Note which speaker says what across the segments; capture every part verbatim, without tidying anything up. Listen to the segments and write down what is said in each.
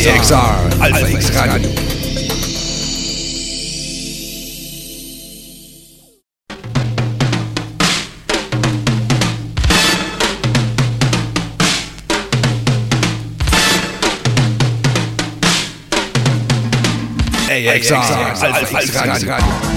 Speaker 1: X R, Alpha X Radio. A X R, Alpha X Radio.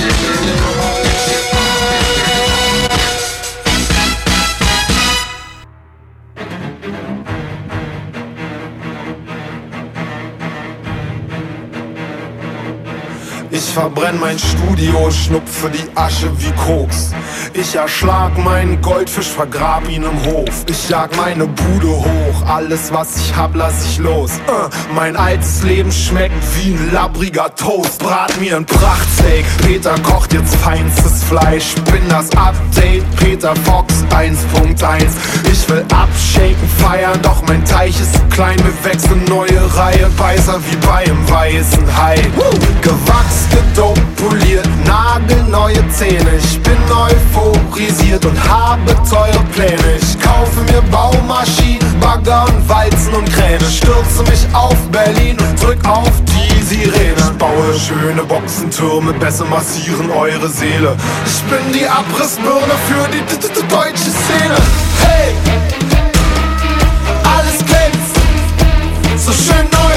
Speaker 2: Ich verbrenn mein Studio, schnupfe die Asche wie Koks. Ich erschlag meinen Goldfisch, vergrab ihn im Hof. Ich jag meine Bude hoch, alles was ich hab lass ich los. uh, Mein altes Leben schmeckt wie ein labbriger Toast. Brat mir ein Prachtsteak, Peter kocht jetzt feinstes Fleisch. Bin das Update, Peter Fox eins Punkt eins. Ich will abshaken, feiern, doch mein Teich ist zu klein. Wir wechseln neue Reihe, Beißer wie bei einem weißen Hai. Gewachs, gedopt, poliert, nagelneue Zähne. Ich bin euphorisiert und habe teure Pläne. Ich kaufe mir Baumaschinen, Bagger und Walzen und Kräne. Stürze mich auf Berlin und drück auf die Sirene. Ich baue schöne Boxentürme, besser massieren eure Seele. Ich bin die Abrissbirne für die deutsche Szene. Hey! Alles glänzt, so schön neu.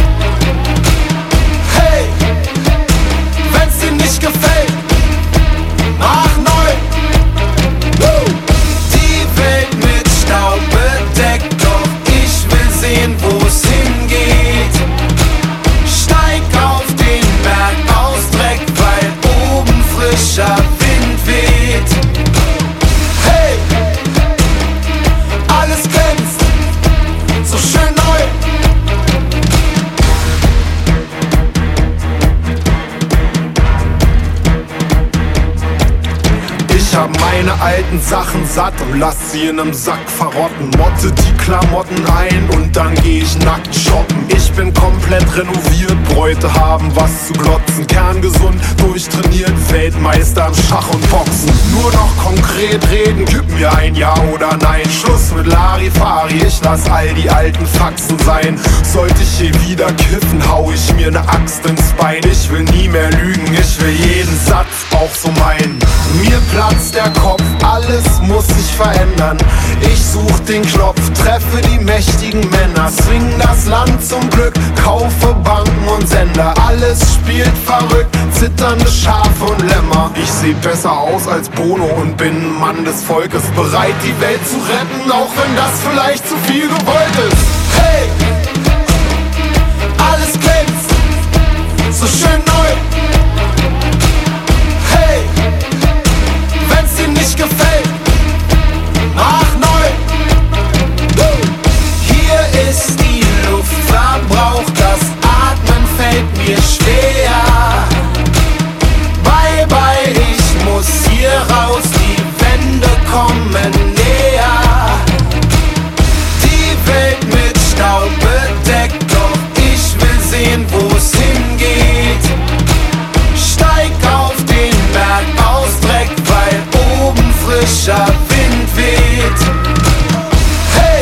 Speaker 2: Hey! Wenn's dir nicht gefällt, mach neu. Woo! Die Welt mit Staub bedeckt, doch ich will sehen, wo's hingeht. Steig auf den Berg aus Dreck, weil oben frischer Wind weht. Hey! Alles glänzt, so schön neu. Ich hab meine alten Sachen satt und lass sie in nem Sack verrotten. Motte die Klamotten ein und dann geh ich nackt shoppen. Ich bin komplett renoviert, Bräute haben was zu glotzen. Kerngesund, durchtrainiert, Weltmeister im Schach und Boxen. Nur noch konkret reden, gib mir ein Ja oder Nein. Schluss mit Larifari, ich lass all die alten Faxen sein. Sollte ich hier wieder kiffen, hau ich mir ne Axt ins Bein. Ich will nie mehr lügen, ich will jeden Satz auch so meinen. Mir platzt der Kopf, alles muss sich verändern. Ich such den Knopf, treffe die mächtigen Männer. Swing das Land zum Glück, kaufe Banken und Sender. Alles spielt verrückt, zitternde Schafe und Lämmer. Ich seh besser aus als Bono und bin ein Mann des Volkes. Bereit die Welt zu retten, auch wenn das vielleicht zu viel gewollt ist. Hey! Alles glänzt, so schön neu. Hey! Wenn's dir nicht gefällt, mach neu. Woo! Hier ist die Luft verbraucht, das Atmen fällt mir schwer. Bye bye, ich muss hier raus, die Wände kommen näher. Die Welt mit Staub bedeckt, doch ich will sehen, wo's hingeht. Steig auf den Berg aus Dreck, weil oben frischer Wind weht. Hey!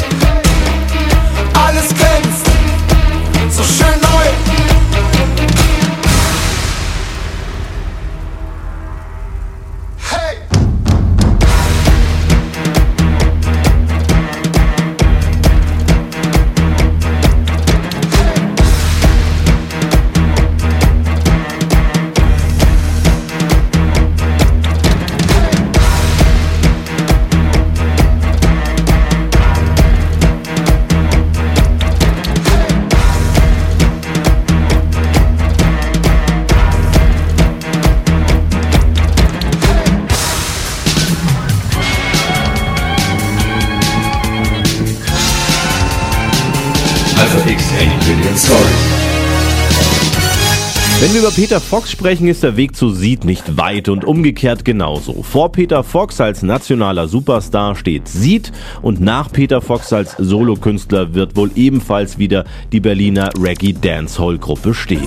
Speaker 2: Alles glänzt, so schön neu. Hey!
Speaker 1: Alpha X Billion Story.
Speaker 3: Wenn wir über Peter Fox sprechen, ist der Weg zu Seeed nicht weit und umgekehrt genauso. Vor Peter Fox als nationaler Superstar steht Seeed und nach Peter Fox als Solokünstler wird wohl ebenfalls wieder die Berliner Reggae-Dancehall-Gruppe stehen.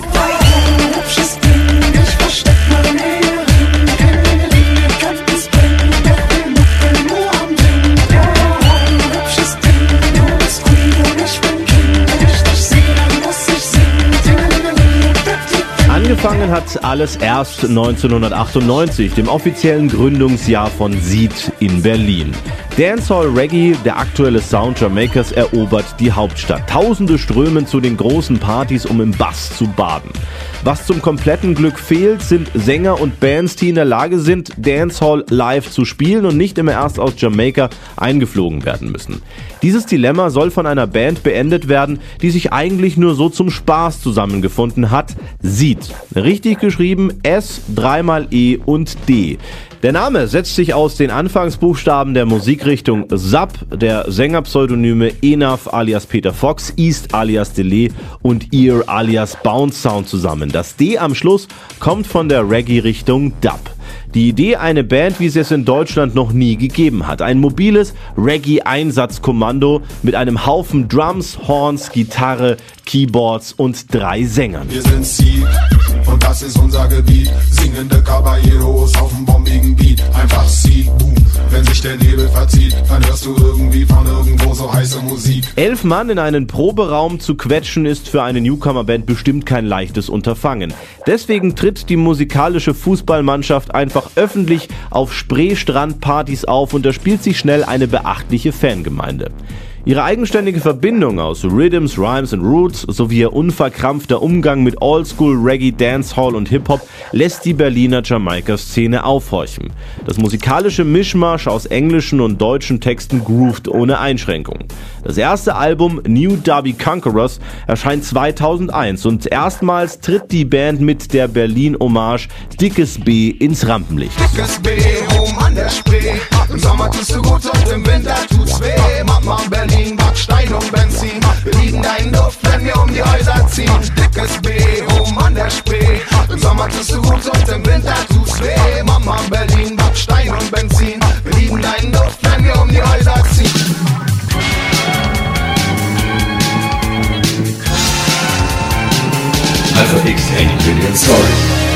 Speaker 3: Angefangen hat alles erst neunzehnhundertachtundneunzig, dem offiziellen Gründungsjahr von Seeed in Berlin. Dancehall Reggae, der aktuelle Sound Jamaikas, erobert die Hauptstadt. Tausende strömen zu den großen Partys, um im Bass zu baden. Was zum kompletten Glück fehlt, sind Sänger und Bands, die in der Lage sind, Dancehall live zu spielen und nicht immer erst aus Jamaika eingeflogen werden müssen. Dieses Dilemma soll von einer Band beendet werden, die sich eigentlich nur so zum Spaß zusammengefunden hat: Seeed. Richtig geschrieben S, dreimal E und D. Der Name setzt sich aus den Anfangsbuchstaben der Musikrichtung Sub, der Sängerpseudonyme Enaf alias Peter Fox, East alias Delay und Ear alias Bounce Sound zusammen. Das D am Schluss kommt von der Reggae-Richtung Dub. Die Idee, eine Band, wie sie es in Deutschland noch nie gegeben hat. Ein mobiles Reggae-Einsatzkommando mit einem Haufen Drums, Horns, Gitarre, Keyboards und drei Sängern.
Speaker 2: Wir sind Seeed und das ist unser Gebiet. Singende Caballeros auf dem bombigen Beat. Einfach Seeed, boom. Wenn sich der Nebel verzieht, dann hörst du irgendwie von irgendwo so heiße Musik.
Speaker 3: Elf Mann in einen Proberaum zu quetschen, ist für eine Newcomer-Band bestimmt kein leichtes Unterfangen. Deswegen tritt die musikalische Fußballmannschaft einfach öffentlich auf Spree-Strand-Partys auf und da spielt sich schnell eine beachtliche Fangemeinde. Ihre eigenständige Verbindung aus Rhythms, Rhymes und Roots sowie ihr unverkrampfter Umgang mit Oldschool, Reggae, Dancehall und Hip-Hop lässt die Berliner Jamaika-Szene aufhorchen. Das musikalische Mischmasch aus englischen und deutschen Texten groovt ohne Einschränkung. Das erste Album New Derby Conquerors erscheint zweitausendeins und erstmals tritt die Band mit der Berlin-Hommage Dickes B ins Rampenlicht.
Speaker 2: Dickes B, oben an der Spree. Im Sommer tust du gut und im Winter tut's weh. Mama Berlin, Backstein und Benzin. Wir lieben deinen Duft, wenn wir um die Häuser ziehen. Dickes B, oben an der Spree. Im Sommer tust du gut und im Winter tut's weh. Mama Berlin, Backstein und Benzin. Wir lieben deinen Duft, wenn wir um die Häuser ziehen.
Speaker 1: Alpha X eight Billion Story.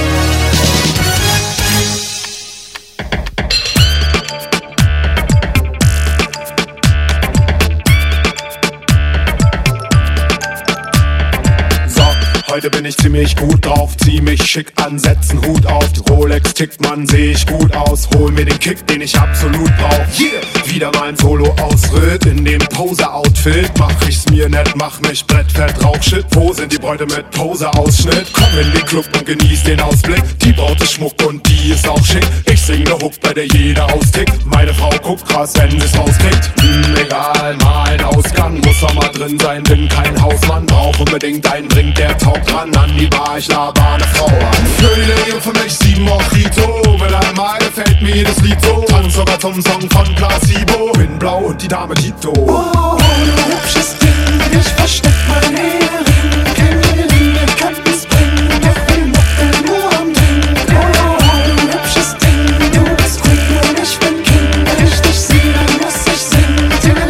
Speaker 2: Heute bin ich ziemlich gut drauf, zieh mich schick an, setz einen Hut auf. Die Rolex tickt, man, seh ich gut aus. Hol mir den Kick, den ich absolut brauch. Yeah! Wieder mal ein Solo-Ausritt in dem Poser-Outfit. Mach ich's mir nett, mach mich brettfett, Rauchshit. Wo sind die Bräute mit Poser-Ausschnitt? Komm in den Club und genieß den Ausblick. Die Braut ist Schmuck und die ist auch schick. Ich sing ne Hook, bei der jeder austickt. Meine Frau guckt krass, wenn sie's rauskriegt. Hm, egal, mal ein Ausgang. Muss auch mal drin sein, bin kein Hausmann. Brauch unbedingt einen Drink, der taugt ran an die Bar, ich laber eine Frau an. Für für mich sieben Mojito. Mit einmal gefällt mir jedes Lied so. Tanz sogar zum Song von Placebo. Bin blau und die Dame Tito.
Speaker 4: Oh, oh, du hübsches Ding, ich versteck mein Ehering. Keine Linie kann es bringen, doch wir machen nur am Ding. Oh, oh, du hübsches Ding, du bist Queen und ich bin King. Wenn ich dich sehe, dann muss ich singen.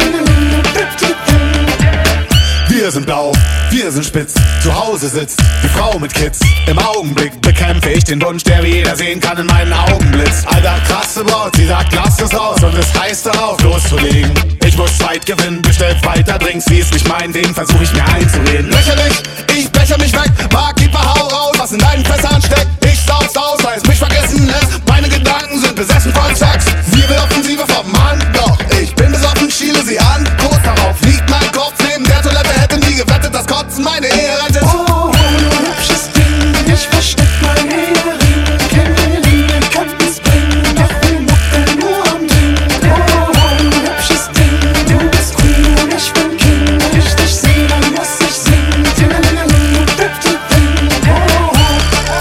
Speaker 2: Wir sind blau, wir sind spitz, zu Hause sitzt die Frau mit Kids. Im Augenblick bekämpfe ich den Wunsch, der wie jeder sehen kann in meinen Augenblitz. Alter, krasse Braut, sie sagt, lass es aus und es heißt darauf loszulegen. Ich muss Zeit gewinnen, bestellt weiter Drinks, wie es nicht mein Ding, versuch ich mir einzureden. Lächerlich, ich becher mich weg, Barkeeper, hau raus, was in deinen Fässern steckt. Ich saug's aus, weil es mich vergessen lässt. Meine Gedanken sind besessen von Sex. Sie will Offensive vom Mann, doch ich bin besoffen, schiele sie an. Kurz darauf liegt mein Kopf neben der Toilette, hätte nie gewettet, dass Kotzen meine Ehe rettet.
Speaker 4: Oh, oh, du hübsches Ding, ich versteck mein Ehering. Keine Linie kann es bringen, doch wir machen nur am Ding. Oh, oh, du hübsches Ding, du bist Queen und ich bin King. Wenn ich dich sehe, dann muss ich singen. Oh, oh.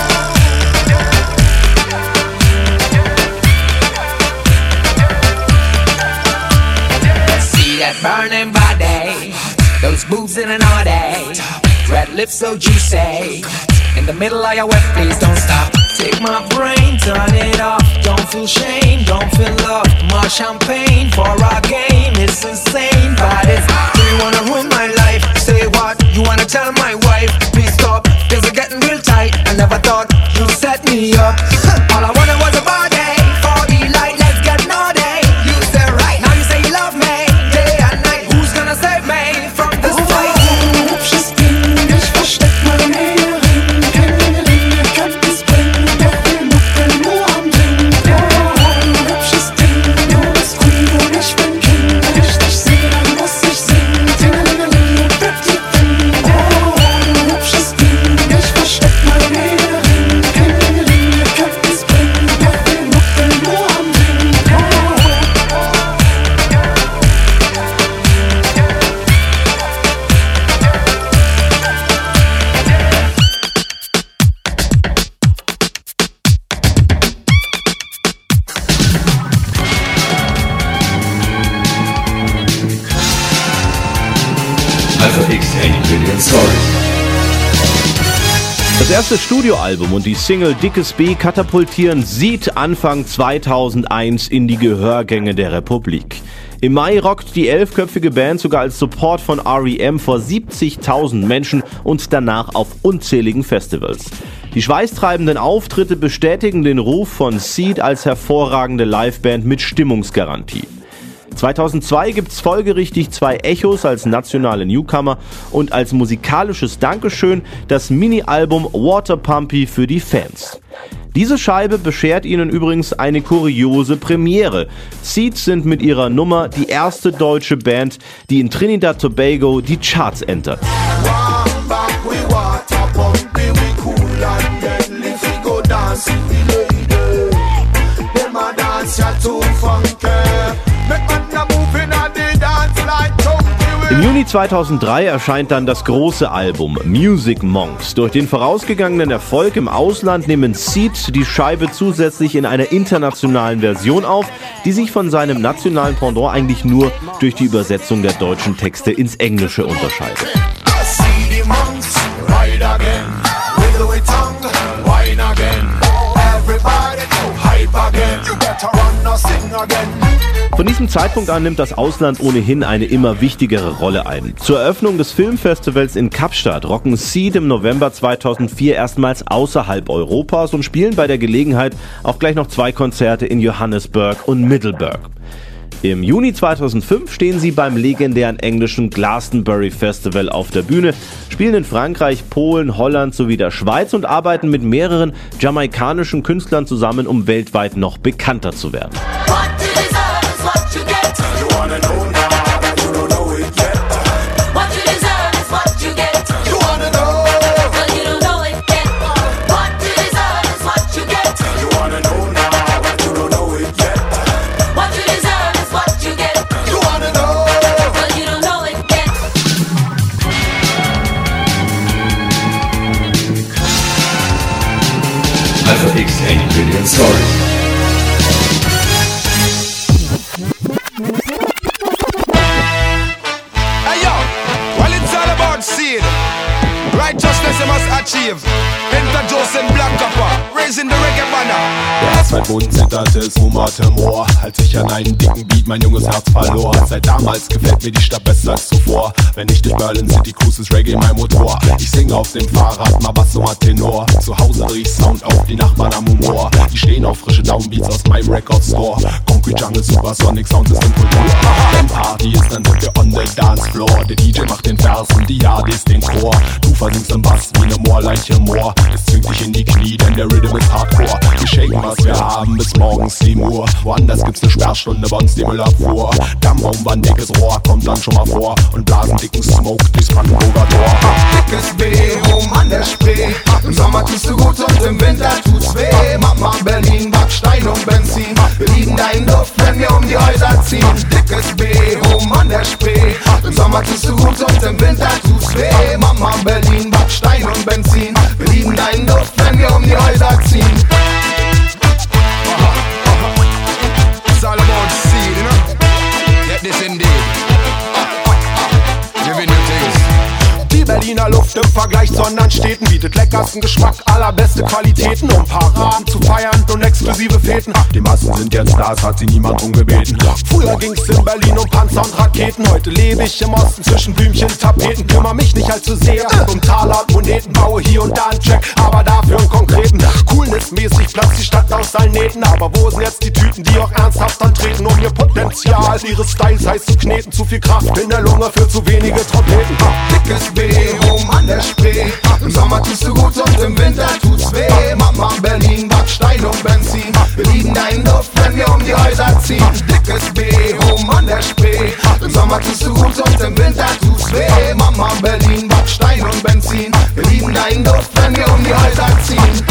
Speaker 5: See that burning body, those boobs in an order, red lips so juicy. In the middle of your wet, please don't stop. Take my brain, turn it off. Don't feel shame, don't feel love. More champagne for our game. It's insane, but it's. Do you wanna ruin my life? Say what? You wanna tell my wife? Please stop. Things are getting real tight. I never thought you'd set me up. All I wanted was a body for the light. Let's get naughty. You said right now you say you love me day and night. Who's gonna save me from this fight?
Speaker 4: Oh, hübsches Ding, ich versteck mein Ehering. Keine Linie kann
Speaker 1: X acht Billion Stories.
Speaker 3: Das erste Studioalbum und die Single Dickes B katapultieren Seeed Anfang zweitausendeins in die Gehörgänge der Republik. Im Mai rockt die elfköpfige Band sogar als Support von R E M vor siebzigtausend Menschen und danach auf unzähligen Festivals. Die schweißtreibenden Auftritte bestätigen den Ruf von Seeed als hervorragende Liveband mit Stimmungsgarantie. zweitausendzwei gibt's folgerichtig zwei Echos als nationale Newcomer und als musikalisches Dankeschön das Mini-Album Water Pumpy für die Fans. Diese Scheibe beschert ihnen übrigens eine kuriose Premiere. Seeed sind mit ihrer Nummer die erste deutsche Band, die in Trinidad Tobago die Charts entert. Im Juni zweitausenddrei erscheint dann das große Album Music Monks. Durch den vorausgegangenen Erfolg im Ausland nehmen Seeed die Scheibe zusätzlich in einer internationalen Version auf, die sich von seinem nationalen Pendant eigentlich nur durch die Übersetzung der deutschen Texte ins Englische unterscheidet. Von diesem Zeitpunkt an nimmt das Ausland ohnehin eine immer wichtigere Rolle ein. Zur Eröffnung des Filmfestivals in Kapstadt rocken Seeed im November zweitausendvier erstmals außerhalb Europas und spielen bei der Gelegenheit auch gleich noch zwei Konzerte in Johannesburg und Middelburg. Im Juni zweitausendfünf stehen sie beim legendären englischen Glastonbury Festival auf der Bühne, spielen in Frankreich, Polen, Holland sowie der Schweiz und arbeiten mit mehreren jamaikanischen Künstlern zusammen, um weltweit noch bekannter zu werden.
Speaker 1: Also X acht Billion Stories.
Speaker 6: Hey yo, well it's all about seed. Righteousness you must achieve. Enter Joseph Black Copper, raising the reggae banner.
Speaker 2: Der Herz, mein Mund zitterte, es rumorte Moor, als ich an einen dicken Beat mein junges Herz verlor. Seit damals gefällt mir die Stadt besser als zuvor. Wenn ich durch Berlin City cruise, ist Reggae mein Motor. Ich singe auf dem Fahrrad, mal Bass oder Tenor. Zu Hause dreh ich Sound auf, die Nachbarn am Humor. Die stehen auf frische Downbeats aus meinem Record Store. Concrete Jungle, Supersonic Sound ist in Kultur. Wenn Party ist, dann sind wir on the dance floor. Der D J macht den Vers und die A Ds den Chor. Du versinkst im Bass wie ne Moorleiche Moor. Es zwingt dich in die Knie, denn der Rhythm ist Hardcore. Wir shaken, was wir haben, bis morgens sieben Uhr. Woanders gibt's ne Sperrstunde, bei uns die Müllabfuhr. Dammraumwand, dickes Rohr, kommt dann schon mal vor. Und blasen dicken Smoke durchs Brandenburger Tor.
Speaker 7: Dickes B, rum an der Spree. Im Sommer tust du gut und im Winter tut's weh. Mama Berlin, Backstein und Benzin. Wir lieben deinen Duft, wenn wir um die Häuser ziehen. Dickes B, rum an der Spree. Im Sommer tust du gut und im Winter tut's weh. Mama Berlin, Backstein und Benzin. Wir lieben deinen Duft, wenn wir um die Häuser ziehen.
Speaker 6: It's all about seed, you know? Get this indeed. Giving you things.
Speaker 2: Die Berliner Luft im Vergleich zu anderen Städten bietet leckersten Geschmack, allerbeste Qualitäten, um Paraden zu feiern und exklusive Feten. Die Massen sind jetzt da, es hat sie niemand drum gebeten. Früher ging's in Berlin um Panzer und Raketen, heute lebe ich im Osten zwischen Blümchen, Tapeten. Kümmer mich nicht allzu sehr um Taler und Moneten, baue hier und da einen Track, aber dafür einen konkreten. Coolness-mäßig platzt die Stadt aus allen Nähten, aber wo sind jetzt die Tüten, die auch ernsthaft antreten, um ihr Potenzial ihres Styles heiß zu kneten? Zu viel Kraft in der Lunge für zu wenige Trompeten.
Speaker 7: Dickes B, rum an der Spree. Im Sommer tust du gut und im Winter tut's weh. Mama Berlin, Backstein und Benzin. Wir lieben deinen Duft, wenn wir um die Häuser ziehen. Dickes B, rum an der Spree. Im Sommer tust du gut und im Winter tut's weh. Mama Berlin, Backstein und Benzin. Wir lieben deinen Duft, wenn wir um die Häuser ziehen.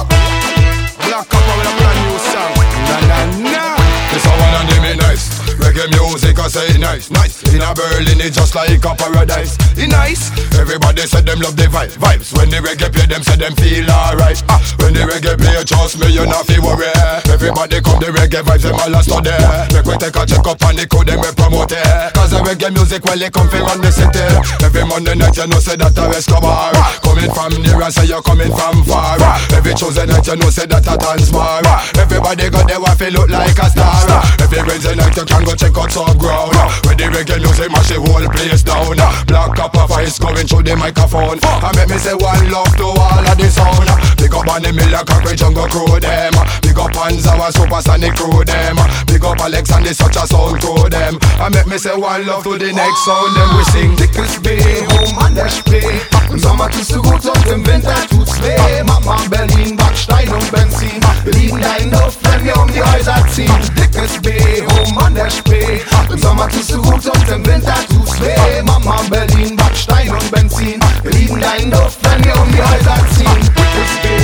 Speaker 6: Black Copper with a brand new song. Na na na. This a one and them it nice. reggae music, I say nice, nice. In a Berlin, it's just like a paradise. It nice. Everybody said them love the vibe, vibes. When the reggae play, them say them feel alright. Ah, when the reggae play, trust me, you not feel worry. Everybody come the reggae vibes, them all a study. Make we take a check up on the code, them we promote it. Cause the reggae music, well, they come from run the city. Every Monday night, you know, say that a Escobar. Coming from near and say you're coming from far. Every Tuesday night, you know, say that a Tansmar. Everybody got their wife, look like a star. Every Wednesday night, you can go check out some ground. When the reggae music mash the whole place down. Black up a voice going through the microphone. I make me say one love to all of the sound. Big up on the Miller Cockroach Jungle crew them. Big up Panzer and Supersonic crew them. Big up Alex and the such a sound crew them. I make me say one love to the next sound. Then we sing
Speaker 7: Dickes B, Home an der Spree. Im Sommer tust du gut und im Winter tut's weh. Mama, Berlin, Backstein und Benzin. Wir lieben deinen Duft, wenn wir um die Häuser ziehen. Dickes B, Home an der Spree. Im Sommer tust du gut und im Winter tut's weh. Mama, Berlin, Backstein und Benzin. Wir lieben deinen Duft, wenn wir um die Häuser ziehen. Dickes B.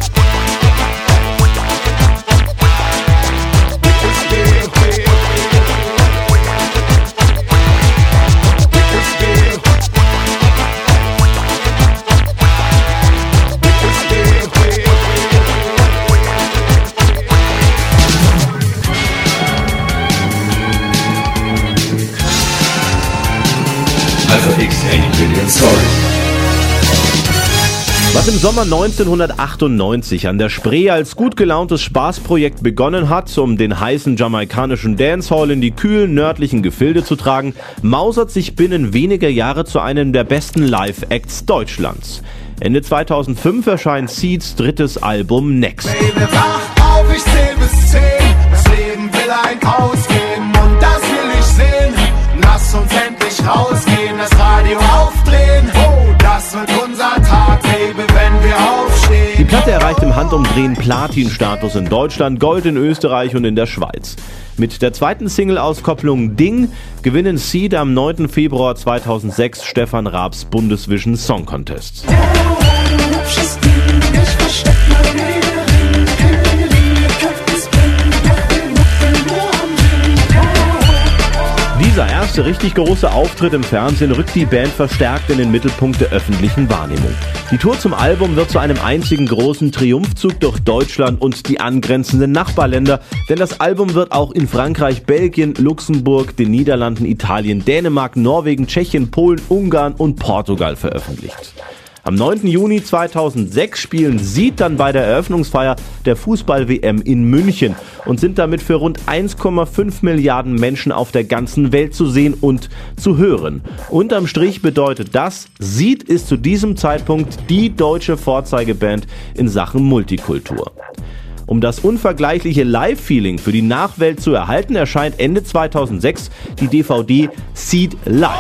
Speaker 3: Was im Sommer neunzehnhundertachtundneunzig an der Spree als gut gelauntes Spaßprojekt begonnen hat, um den heißen jamaikanischen Dancehall in die kühlen nördlichen Gefilde zu tragen, mausert sich binnen weniger Jahre zu einem der besten Live-Acts Deutschlands. Ende zweitausendfünf erscheint Seeds drittes Album Next.
Speaker 7: Baby, wach auf, ich zähl bis zehn. Das Leben will ein Ausgeben und das will ich sehen. Lass uns endlich rausgehen, das Radio aufdrehen. Oh, das wird unser Tag, Baby, wenn wir aufstehen.
Speaker 3: Die Platte erreicht im Handumdrehen Platin-Status in Deutschland, Gold in Österreich und in der Schweiz. Mit der zweiten Single-Auskopplung Ding gewinnen Seed am neunten Februar zweitausendsechs Stefan Raabs Bundesvision Song Contest. Dieser erste richtig große Auftritt im Fernsehen rückt die Band verstärkt in den Mittelpunkt der öffentlichen Wahrnehmung. Die Tour zum Album wird zu einem einzigen großen Triumphzug durch Deutschland und die angrenzenden Nachbarländer, denn das Album wird auch in Frankreich, Belgien, Luxemburg, den Niederlanden, Italien, Dänemark, Norwegen, Tschechien, Polen, Ungarn und Portugal veröffentlicht. Am neunten Juni zweitausendsechs spielen Seed dann bei der Eröffnungsfeier der Fußball-W M in München und sind damit für rund eins Komma fünf Milliarden Menschen auf der ganzen Welt zu sehen und zu hören. Unterm Strich bedeutet das, Seed ist zu diesem Zeitpunkt die deutsche Vorzeigeband in Sachen Multikultur. Um das unvergleichliche Live-Feeling für die Nachwelt zu erhalten, erscheint Ende zweitausendsechs die D V D Seed Live.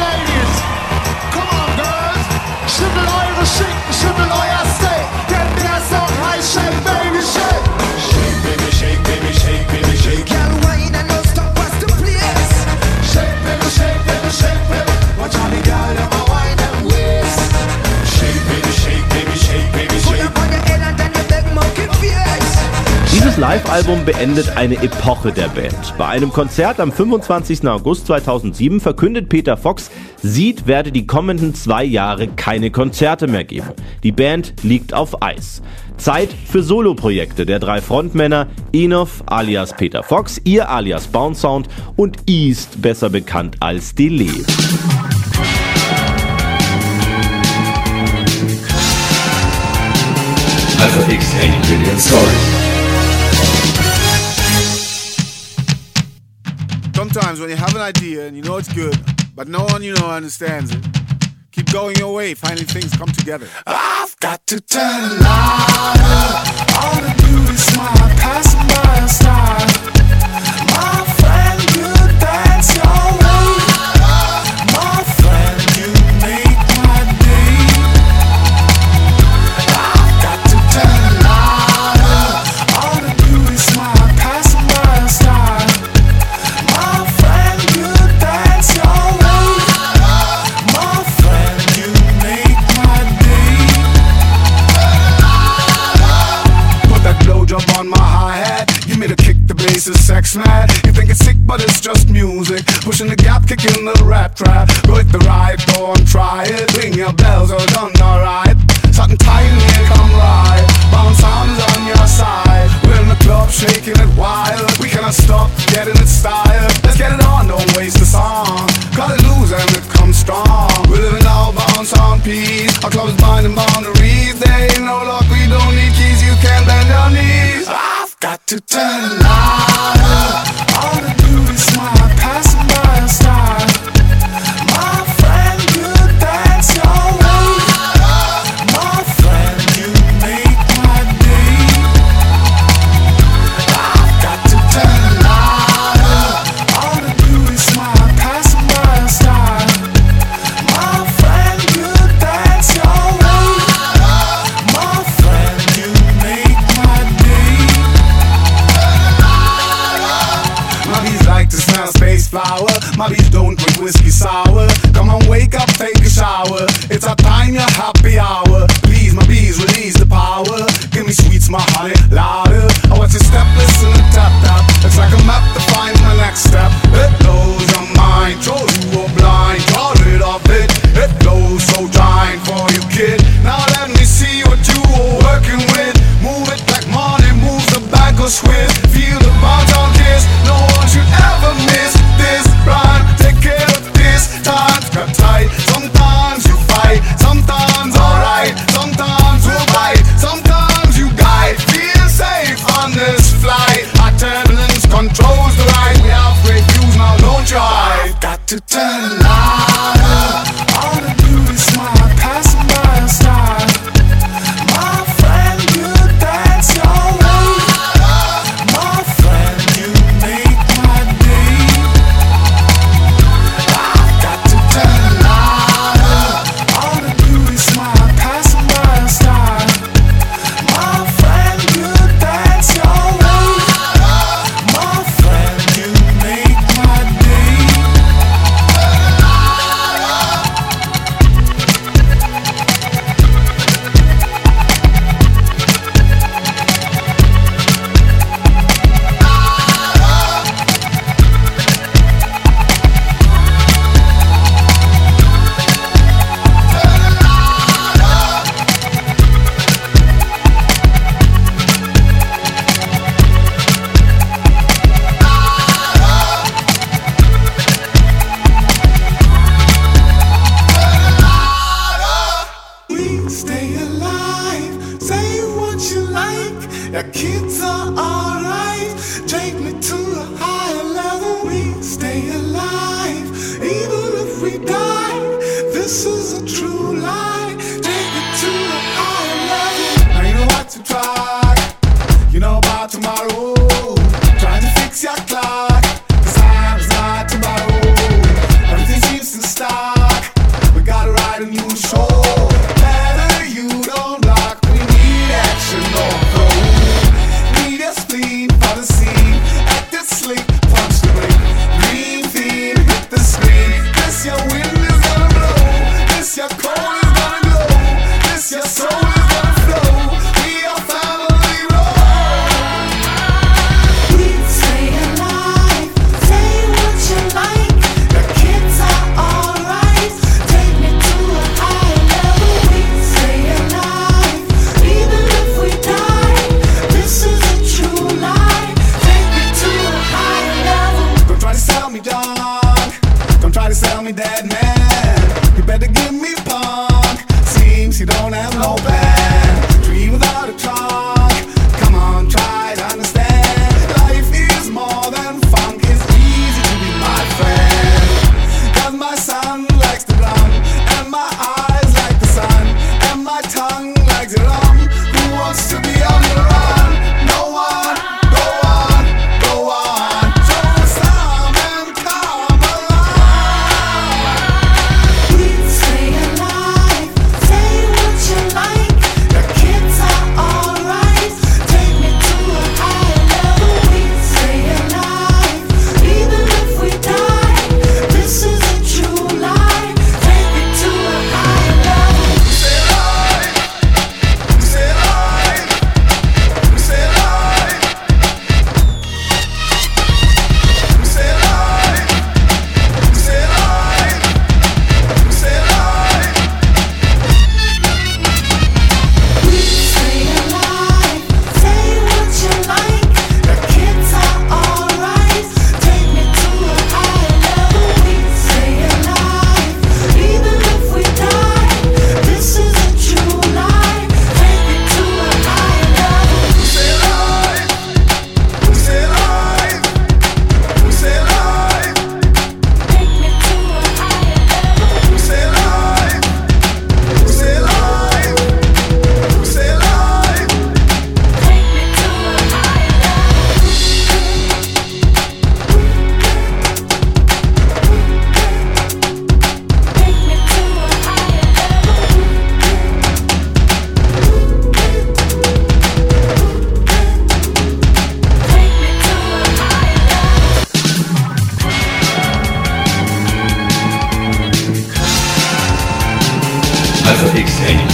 Speaker 7: Schimmel eure Schinken, schimmel euer Steak, denn der Song heißt Shake Baby Shake. Shake Baby Shake, Baby Shake, Baby Shake. Can't wait and don't stop, what's the place? Shake Baby Shake, Baby Shake, Baby. Watch all the girls them a wine them waist. Shake Baby Shake, Baby Shake, Baby Shake. Put up on your head and then you beg monkey face.
Speaker 3: Dieses Live-Album beendet eine Epoche der Band. Bei einem Konzert am fünfundzwanzigsten August zweitausendsieben verkündet Peter Fox, Seed werde die kommenden zwei Jahre keine Konzerte mehr geben. Die Band liegt auf Eis. Zeit für Soloprojekte der drei Frontmänner Enough alias Peter Fox, ihr alias Bounce Sound und East, besser bekannt als Delay.
Speaker 1: Alpha X Ingredient Story.
Speaker 8: Sometimes when you have an idea and you know it's good, but no one you know understands it, keep going your way, finding things come together.
Speaker 7: I've got to turn louder. All the beauty smile passing by a star. My friend, you dance your way. My friend, you make my day. I've got to turn louder. All the beauty smile passing by a star. My friend, you dance your way. My friend, you make my day. Put that blowjob on my hi-hat. Give me the kick, the bass is sex mad. You think music, pushing the gap, kicking the rap trap. Go hit the right door and try it. Ring your bells, oh done alright. Something tight here, come right. Bounce sounds on your side. We're in the club, shaking it wild. We cannot stop getting it style. Let's get it on, don't waste the song. Cut it loose and it comes strong. We're living our bounce on peace. Our club is binding boundaries. There ain't no luck, we don't need keys. You can't bend your knees. I've got to turn it louder. All the beauty smile, passing by a star. My friend, you dance your way. My friend, you make my day. I've got to turn it louder. All the beauty smile, passing by a star. My friend, you dance your way. My friend, you make my day. My bees like to smell space flower. My bees don't drink whiskey sour. Come on, wake up, take a shower. It's our time, your happy hour. Please, my bees, release the power. Give me sweets, my honey, louder. I watch you step, listen to tap tap. It's like a map to find my next step. It blows your mind, shows you are blind. Draw rid of it. It blows so giant for you, kid. Now let me see what you are working with. Move it like money moves the bag of squid. Feel the bounce on kiss. No one should ever miss this rhyme. Take care of this. Times got tight. Sometimes you fight. Sometimes alright. Sometimes we'll bite. Sometimes you guide. Feel safe on this flight. Our turbulence controls the ride. We have great views now, don't you hide. Got to turn louder. All the beauty smile, passing by a star. My friend, you dance your way. My friend, you make my day. I've got to turn louder. All the beauty smile, passing by a star. My friend, you dance your way. My friend, you make my day. We stay alive, say what you like. Your kids are alright. Take me to a higher level. We stay alive, even if we die. This is a true lie. Take me to a higher level. Now you know what to try. You know about tomorrow. Trying to fix your clock. 'Cause time is not tomorrow. Everything seems to stop. We gotta write a new show. Better you don't block. We need action, no go. Need a spleen for the scene. Act it slick, punch the break. Green theme, hit the screen. This your wind is gonna blow. This your cold is gonna glow. This your soul is gonna flow. We are family roll. We stay alive, say what you like. The kids are alright. Take me to a higher level. We stay alive, even if we die. This is a true lie. Take me to a higher level. Don't try to sell me, dog. Don't try to sell me, dead man. You better give me punk. Seems you don't have no band. Dream without a trunk. Come on, try to understand. Life is more than funk. It's easy to be my friend. 'Cause my son likes to run, and my eyes like the sun, and my tongue likes it rum. Who wants to be on the run? No one. Go on, go on. Show some and come alive.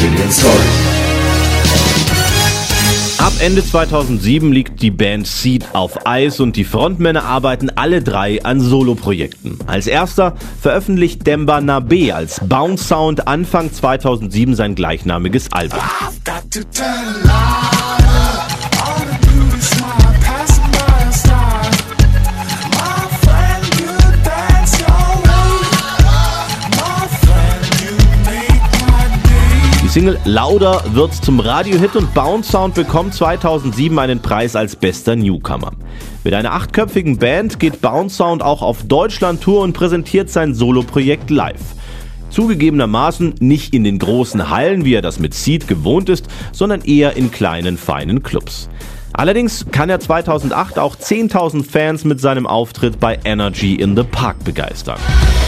Speaker 1: Billion Story.
Speaker 3: Ab Ende zweitausendsieben liegt die Band Seed auf Eis und die Frontmänner arbeiten alle drei an Soloprojekten. Als erster veröffentlicht Demba Nabe als Bounce Sound Anfang zweitausendsieben sein gleichnamiges Album. Die Single Louder wird zum Radiohit und Bounce Sound bekommt zweitausendsieben einen Preis als bester Newcomer. Mit einer achtköpfigen Band geht Bounce Sound auch auf Deutschland-Tour und präsentiert sein Soloprojekt live. Zugegebenermaßen nicht in den großen Hallen, wie er das mit Seed gewohnt ist, sondern eher in kleinen, feinen Clubs. Allerdings kann er zweitausendacht auch zehntausend Fans mit seinem Auftritt bei Energy in the Park begeistern.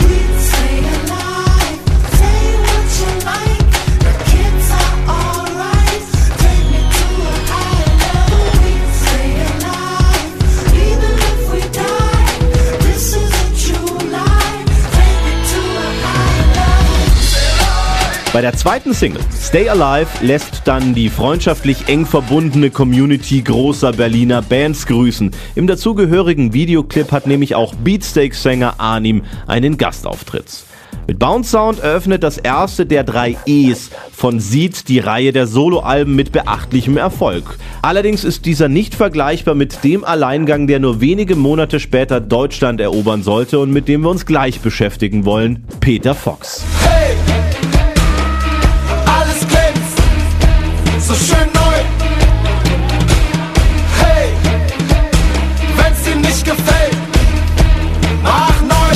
Speaker 3: Bei der zweiten Single, Stay Alive, lässt dann die freundschaftlich eng verbundene Community großer Berliner Bands grüßen. Im dazugehörigen Videoclip hat nämlich auch Beatsteaks-Sänger Arnim einen Gastauftritt. Mit Bounce Sound eröffnet das erste der drei E's von Seed die Reihe der Soloalben mit beachtlichem Erfolg. Allerdings ist dieser nicht vergleichbar mit dem Alleingang, der nur wenige Monate später Deutschland erobern sollte und mit dem wir uns gleich beschäftigen wollen, Peter Fox.
Speaker 7: Hey! Alles glänzt, so schön neu. Hey, wenn's dir nicht gefällt, mach neu.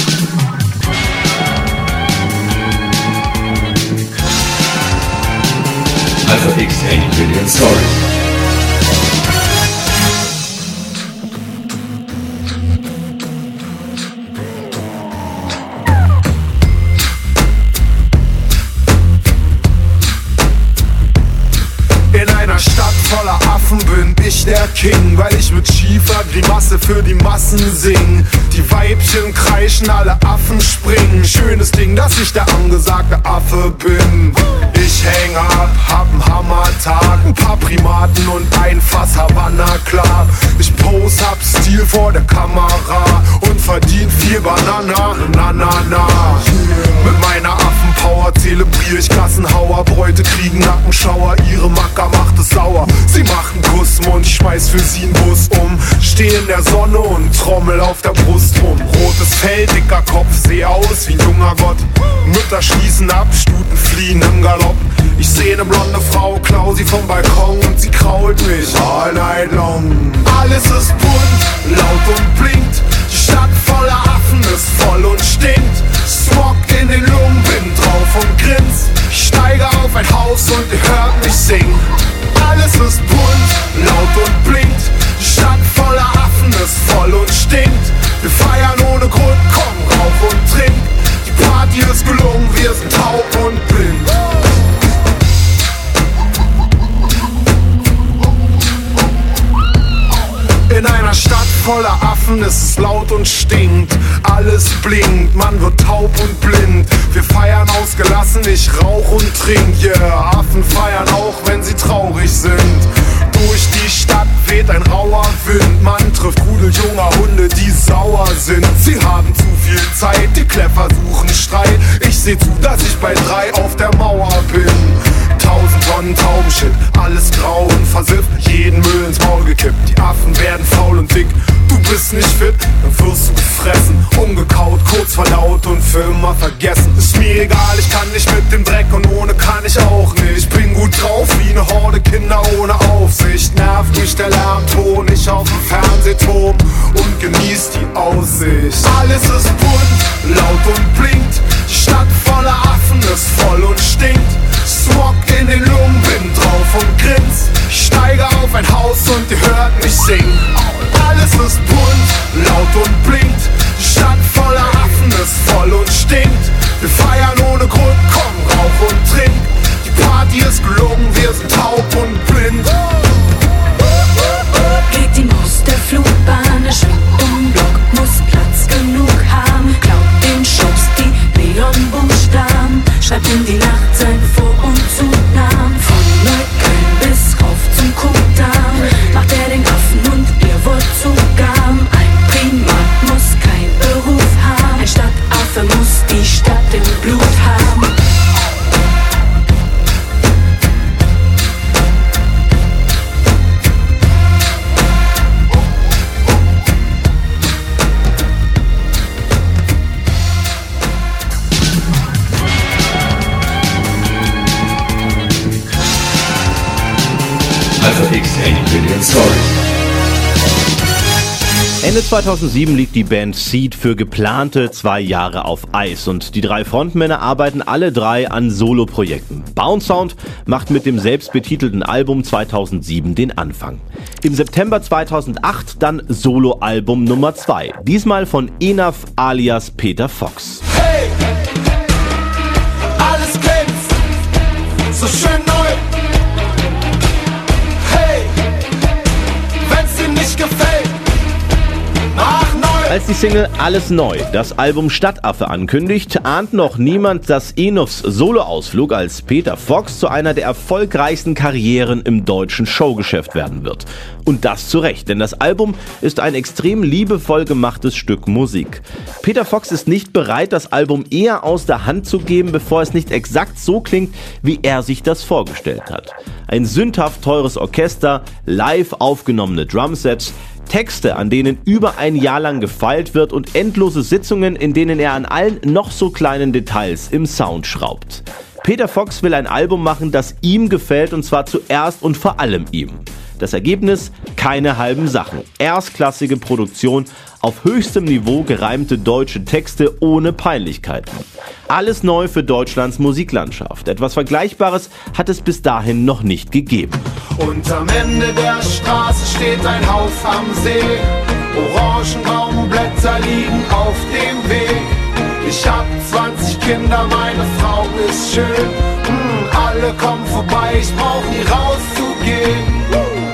Speaker 1: Alpha X acht Billion Story.
Speaker 2: Voller Affen bin ich der King, weil ich mit schiefer Grimasse für die Massen sing. Die Weibchen kreischen, alle Affen springen. Schönes Ding, dass ich der angesagte Affe bin. Ich häng ab, hab n Hammertag, ein paar Primaten und ein Fass Havanna klar. Ich pose, hab Stil vor der Kamera und verdien viel Banana, na na na. Mit meiner Affenpower zelebriere ich Klassenhauer. Bräute kriegen Nackenschauer, ihre Macker macht es sauer. Sie macht einen Kussmund, ich schmeiß für sie einen Bus um. Steh in der Sonne und trommel auf der Brust rum. Rotes Fell, dicker Kopf, seh aus wie ein junger Gott. Mütter schließen ab, Stuten fliehen im Galopp. Ich seh ne blonde Frau, klau sie vom Balkon und sie krault mich all night long. Alles ist bunt, laut und blinkt. Die Stadt voller Affen ist voll und stinkt. Smog in den Lungen, bin drauf und grins. Ich steige auf ein Haus und ihr hört mich singen. Alles ist bunt, laut und blinkt. Die Stadt voller Affen ist voll und stinkt. Wir feiern ohne Grund, komm, rauch und trink. Die Party ist gelungen, wir sind taub und blind. In einer Stadt voller Affen ist es laut und stinkt. Alles blinkt, man wird taub und blind. Wir feiern ausgelassen, ich rauch und trink, yeah. Affen feiern auch, wenn sie traurig sind. Durch die Stadt weht ein rauer Wind. Man trifft Rudel junger Hunde, die sauer sind. Sie haben zu viel Zeit, die Kläffer suchen Streit. Ich seh zu, dass ich bei drei auf der Mauer bin. Tausend Tonnen Taubenshit, alles grau und versifft. Jeden Müll ins Maul gekippt, die Affen werden faul und dick. Du bist nicht fit, dann wirst du gefressen. Umgekaut, kurz verdaut und für immer vergessen. Ist mir egal, ich kann nicht mit dem Dreck und ohne kann ich auch nicht. Bin gut drauf wie eine Horde Kinder ohne Aufsicht. Nervt mich der Lärmton, ich auf dem Fernsehturm und genieß die Aussicht. Alles ist bunt, laut und blinkt. Die Stadt voller Affen ist voll und stinkt. Smog in den Lungen, bin drauf und grins. Ich steige auf ein Haus und ihr hört mich singen. Alles ist bunt, laut und blinkt. Die Stadt voller Affen ist voll und stinkt. Wir feiern ohne Grund, komm, rauch und trink. Die Party ist gelungen, wir sind taub und blind.
Speaker 4: Geht die Maus der Flugbahn, er schwingt um Block, muss Platz genug haben. Glaubt
Speaker 1: Story.
Speaker 3: Ende zweitausendsieben liegt die Band Seed für geplante zwei Jahre auf Eis und die drei Frontmänner arbeiten alle drei an Soloprojekten. Bounce Sound macht mit dem selbstbetitelten Album zweitausendsieben den Anfang. Im September zweitausendacht dann Soloalbum Nummer zwei, diesmal von Enaf alias Peter Fox.
Speaker 7: Hey, alles glänzt, so schön neu. Hey, wenn's dir nicht gefällt, mach neu.
Speaker 3: Als die Single Alles Neu das Album Stadtaffe ankündigt, ahnt noch niemand, dass Enofs Soloausflug als Peter Fox zu einer der erfolgreichsten Karrieren im deutschen Showgeschäft werden wird. Und das zu Recht, denn das Album ist ein extrem liebevoll gemachtes Stück Musik. Peter Fox ist nicht bereit, das Album eher aus der Hand zu geben, bevor es nicht exakt so klingt, wie er sich das vorgestellt hat. Ein sündhaft teures Orchester, live aufgenommene Drumsets, Texte, an denen über ein Jahr lang gefeilt wird und endlose Sitzungen, in denen er an allen noch so kleinen Details im Sound schraubt. Peter Fox will ein Album machen, das ihm gefällt und zwar zuerst und vor allem ihm. Das Ergebnis? Keine halben Sachen. Erstklassige Produktion, auf höchstem Niveau gereimte deutsche Texte ohne Peinlichkeiten. Alles neu für Deutschlands Musiklandschaft. Etwas Vergleichbares hat es bis dahin noch nicht gegeben.
Speaker 7: Und am Ende der Straße steht ein Haus am See. Orangenbaumblätter liegen auf dem Weg. Ich hab zwanzig Kinder, meine Frau ist schön. Hm, alle kommen vorbei, ich brauch nie rauszugehen.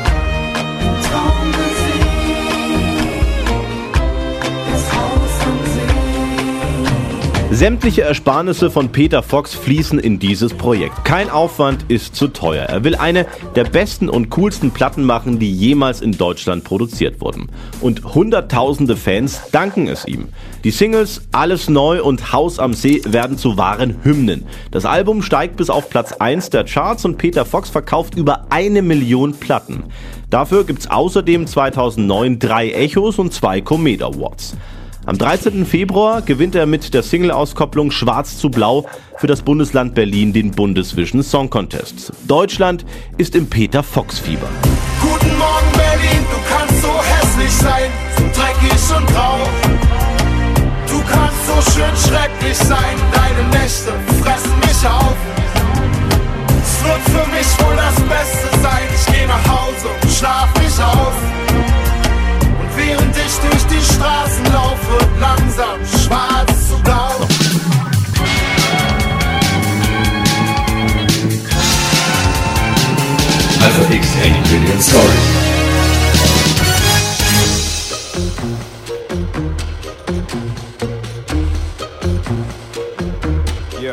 Speaker 3: Sämtliche Ersparnisse von Peter Fox fließen in dieses Projekt. Kein Aufwand ist zu teuer. Er will eine der besten und coolsten Platten machen, die jemals in Deutschland produziert wurden. Und hunderttausende Fans danken es ihm. Die Singles Alles Neu und Haus am See werden zu wahren Hymnen. Das Album steigt bis auf Platz eins der Charts und Peter Fox verkauft über eine Million Platten. Dafür gibt's außerdem zweitausendneun drei Echos und zwei Komet Awards. Am dreizehnten Februar gewinnt er mit der Single-Auskopplung Schwarz zu Blau für das Bundesland Berlin den Bundesvision Song Contest. Deutschland ist im Peter Fox-Fieber.
Speaker 7: Guten Morgen Berlin, du kannst so hässlich sein, so dreckig und grau. Du kannst so schön schrecklich sein, deine Nächte fressen mich auf. Es wird für mich wohl das Beste sein, ich geh nach Hause und schlaf mich aus. Während ich durch die Straßen laufe, wird langsam schwarz zu blau.
Speaker 1: Alpha X achtzig Million Story.
Speaker 8: Yeah.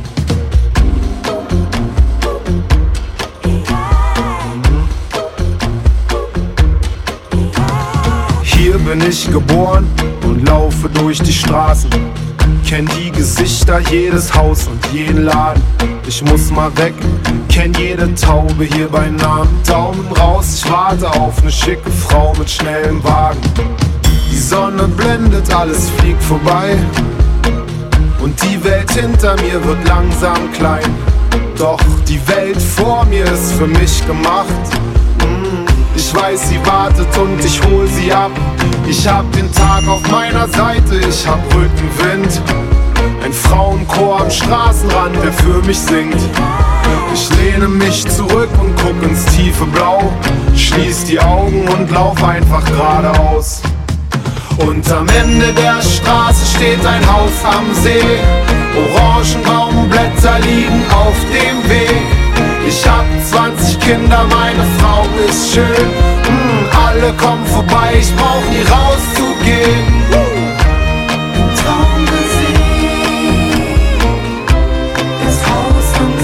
Speaker 2: Hier bin ich geboren und laufe durch die Straßen. Kenn die Gesichter, jedes Haus und jeden Laden. Ich muss mal weg, kenn jede Taube hier bei Namen. Daumen raus, ich warte auf ne schicke Frau mit schnellem Wagen. Die Sonne blendet, alles fliegt vorbei. Und die Welt hinter mir wird langsam klein. Doch die Welt vor mir ist für mich gemacht. Ich weiß, sie wartet und ich hol sie ab. Ich hab den Tag auf meiner Seite, ich hab Rückenwind. Ein Frauenchor am Straßenrand, der für mich singt. Ich lehne mich zurück und guck ins tiefe Blau. Schließ die Augen und lauf einfach geradeaus. Und am Ende der Straße steht ein Haus am See. Orangenbaumblätter liegen auf dem Weg. Ich hab zwanzig Kinder, meine Frau ist schön. Mm, alle kommen vorbei, ich brauch nie rauszugehen. Traummusik, das Haus am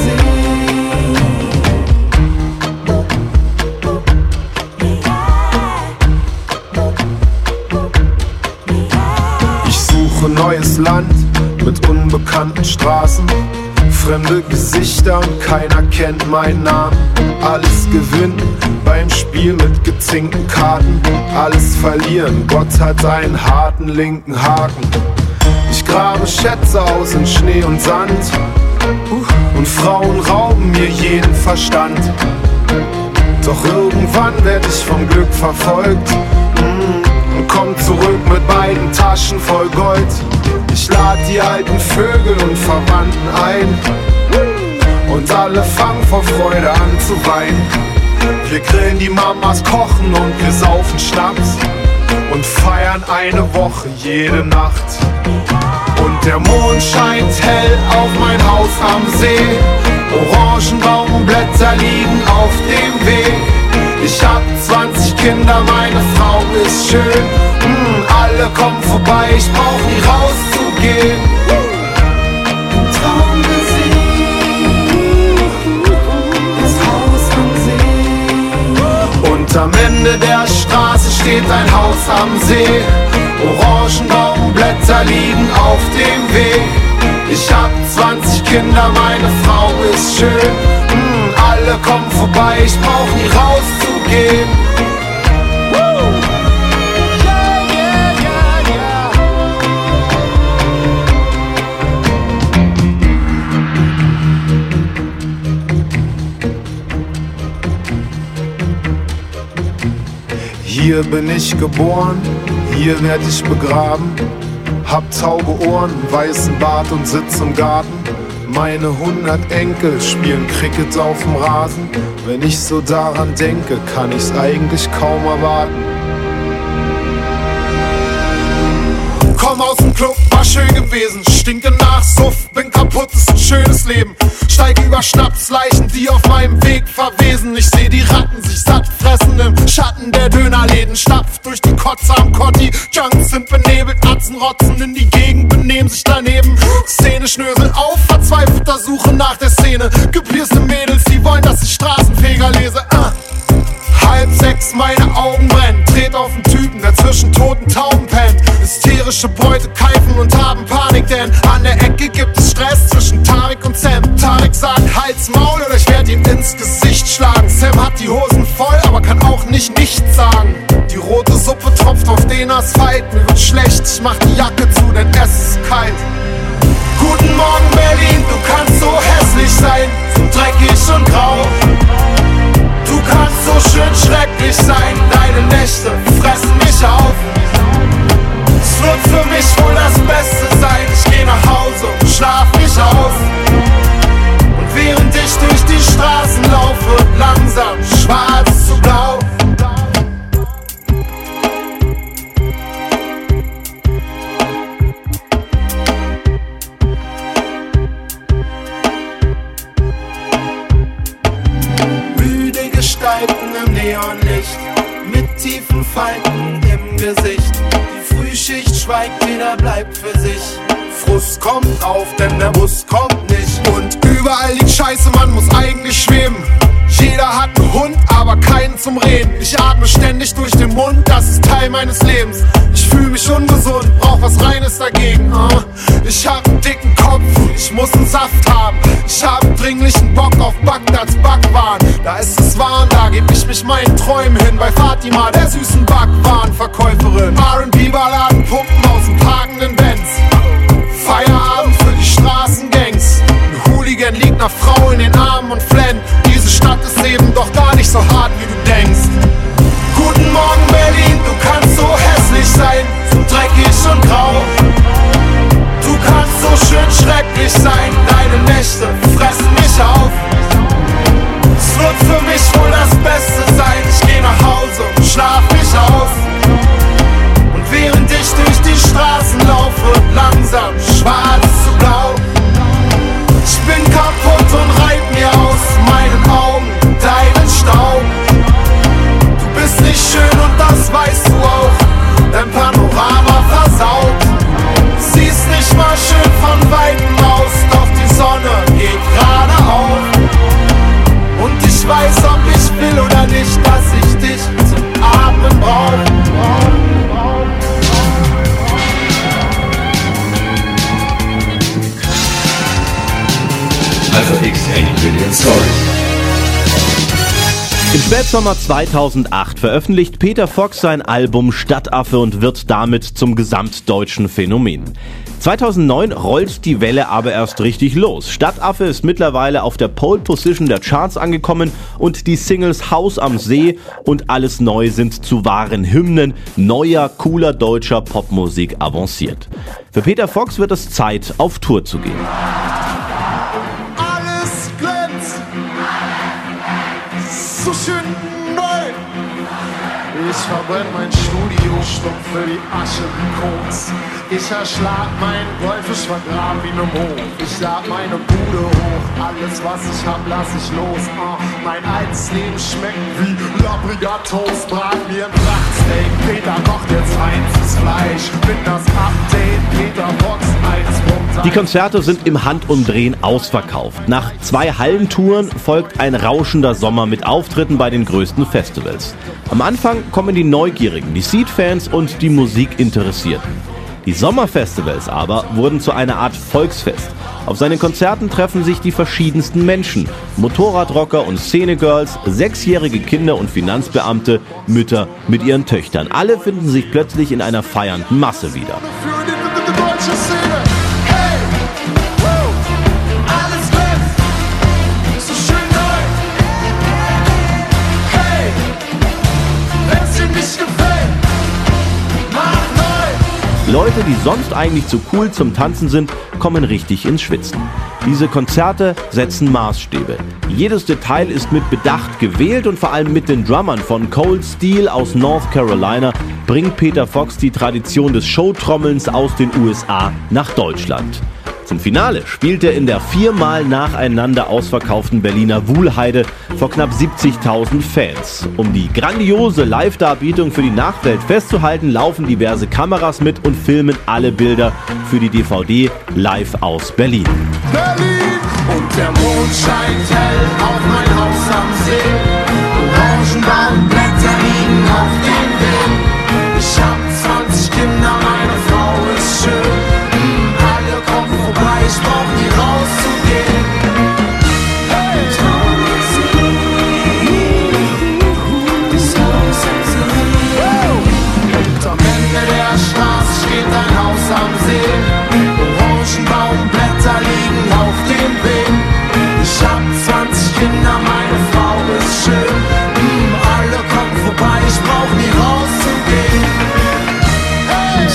Speaker 2: See. Ich suche neues Land mit unbekannten Straßen. Fremde Gesichter und keiner kennt meinen Namen. Alles gewinnen beim Spiel mit gezinkten Karten. Alles verlieren, Gott hat einen harten linken Haken. Ich grabe Schätze aus in Schnee und Sand. Und Frauen rauben mir jeden Verstand. Doch irgendwann werd ich vom Glück verfolgt mm, und komm zurück mit beiden Taschen voll Gold. Ich lad die alten Vögel und Verwandten ein und alle fangen vor Freude an zu weinen. Wir grillen, die Mamas kochen und wir saufen Schnaps und feiern eine Woche jede Nacht. Und der Mond scheint hell auf mein Haus am See. Orangenbaumblätter liegen auf dem Weg. Ich hab zwanzig Kinder, meine Frau ist schön. mm, Alle kommen vorbei, ich brauch nie rauszugehen.
Speaker 4: Traummusik, das Haus am See.
Speaker 2: Und am Ende der Straße steht ein Haus am See. Orangenbaumblätter liegen auf dem Weg. Ich hab zwanzig Kinder, meine Frau ist schön. mm, Alle kommen vorbei, ich brauch nie rauszugehen. Hier bin ich geboren, hier werd ich begraben. Hab tauge Ohren, weißen Bart und sitz im Garten. Meine hundert Enkel spielen Cricket auf dem Rasen. Wenn ich so daran denke, kann ich's eigentlich kaum erwarten. Komm aus dem Club, war schön gewesen. Stinke nach Suff, bin kaputt, ist ein schönes Leben. Steig über Schnapsleichen, die auf meinem Weg verwesen. Ich seh die Ratten sich satt fressen im Schatten der Dönerläden. Stapft durch die Kotze am Kotti. Junks sind benebelt, Atzen rotzen in die Gegend, benehmen sich daneben. Szene schnösel auf, verzweifelter Suche nach der Szene. Gepierste Mädels, die wollen, dass ich Straßenfeger lese. uh. Halb sechs, meine Augen brennen. Tret auf den Typen, der zwischen toten Tauben pennt. Hysterische Beute keifen und haben Panik, denn an der Ecke gibt es Stress zwischen Tarek und Sam. Tarek sagt, halt's Maul oder ich werd ihm ins Gesicht schlagen. Sam hat die Hosen voll, aber kann auch nicht nichts sagen. Die rote Suppe tropft auf den Asphalt. Mir wird schlecht, ich mach die Jacke zu, denn es ist kalt. Guten Morgen Berlin, du kannst so hässlich sein, so dreckig und grau. Du kannst so schön schrecklich sein, deine Nächte fressen mich auf. Es wird für mich wohl das Beste sein, ich geh nach Hause und schlaf mich aus. Und während ich durch die Straßen laufe, langsam schwarz zu blau. Im Neonlicht, mit tiefen Falten im Gesicht. Die Frühschicht schweigt, jeder bleibt für sich. Frust kommt auf, denn der Bus kommt nicht. Und überall liegt Scheiße, man muss eigentlich schweben. Jeder hat einen Hund, aber keinen zum Reden. Ich atme ständig durch den Mund, das ist Teil meines Lebens. Ich fühle mich ungesund, brauch was Reines dagegen. uh. Ich hab einen dicken Kopf, ich muss einen Saft haben. Ich hab dringlichen Bock auf Bagdads Backwaren. Da ist es warm, da geb ich mich meinen Träumen hin. Bei Fatima, der süßen Backwarenverkäuferin. R and B-Balladen pumpen aus dem parkenden Benz. Feierabend für die Straßengangs. Ein Hooligan liegt einer Frau in den Armen und flennt. Diese Stadt ist eben doch gar nicht so hart, wie du denkst. Guten Morgen Berlin, du kannst so hässlich sein, so dreckig und grau. Du kannst so schön schrecklich sein, deine Nächte fressen mich auf. Es wird für mich wohl das Beste sein, ich geh nach Hause und schlaf mich aus. Und während ich durch die Straßen laufe, langsam schwarz zu blau. Ich bin kaputt und reib mir aus meinen Augen deinen Staub. Du bist nicht schön und das weißt du auch, dein Panorama versaut. Siehst nicht mal schön von Weitem aus, doch die Sonne geht gerade auf. Und ich weiß, ob ich will oder nicht, dass ich dich zum Atmen brauch.
Speaker 1: Alpha X eighty Billion Stories.
Speaker 3: Im Spätsommer zweitausendacht veröffentlicht Peter Fox sein Album Stadtaffe und wird damit zum gesamtdeutschen Phänomen. zweitausendneun rollt die Welle aber erst richtig los. Stadtaffe ist mittlerweile auf der Pole Position der Charts angekommen und die Singles Haus am See und Alles neu sind zu wahren Hymnen neuer, cooler deutscher Popmusik avanciert. Für Peter Fox wird es Zeit, auf Tour zu gehen.
Speaker 7: Alles glänzt, so schön neu. Ich verbrenn mein Studio, stopfe die Asche wie Koks. Ich erschlag mein Golf, ich vergrab wie ne Moh. Ich lad meine Bude hoch, alles was ich hab, lass ich los. Ah, mein altes Leben schmeckt wie labriger Toast. Brat mir ein Prachtsteak, Peter kocht jetzt reinstes Fleisch. Bin das Update, Peter Fox eins Punkt eins.
Speaker 3: Die Konzerte sind im Handumdrehen ausverkauft. Nach zwei Hallentouren folgt ein rauschender Sommer mit Auftritten bei den größten Festivals. Am Anfang kommen die Neugierigen, die Seeed-Fans und die Musikinteressierten. Die Sommerfestivals aber wurden zu einer Art Volksfest. Auf seinen Konzerten treffen sich die verschiedensten Menschen. Motorradrocker und Szenegirls, sechsjährige Kinder und Finanzbeamte, Mütter mit ihren Töchtern. Alle finden sich plötzlich in einer feiernden Masse wieder.
Speaker 7: Für die, die, die deutsche Szene. Hey, wow, alles glänzt, so schön neu. Hey, wenn's dir nicht gefällt, mach neu.
Speaker 3: Leute, die sonst eigentlich zu cool zum Tanzen sind, kommen richtig ins Schwitzen. Diese Konzerte setzen Maßstäbe. Jedes Detail ist mit Bedacht gewählt und vor allem mit den Drummern von Cold Steel aus North Carolina bringt Peter Fox die Tradition des Showtrommelns aus den U S A nach Deutschland. Zum Finale spielt er in der viermal nacheinander ausverkauften Berliner Wuhlheide vor knapp siebzigtausend Fans. Um die grandiose Live-Darbietung für die Nachwelt festzuhalten, laufen diverse Kameras mit und filmen alle Bilder für die D V D Live aus Berlin.
Speaker 7: Berlin und der Mond scheint hell auf mein Haus am See. Orangenbaumblätter liegen auf dem Weg. Ich hab zwanzig Kinder, meine Frau ist schön. Alle kommen vorbei, ich brauch nie rauszugehen. Hey! Und am Ende der Straße steht ein Haus am See. Orangenbaumblätter liegen auf dem Weg. Ich hab zwanzig Kinder, meine Frau ist schön. Mm, alle kommen vorbei, ich brauch nie rauszugehen. Hey!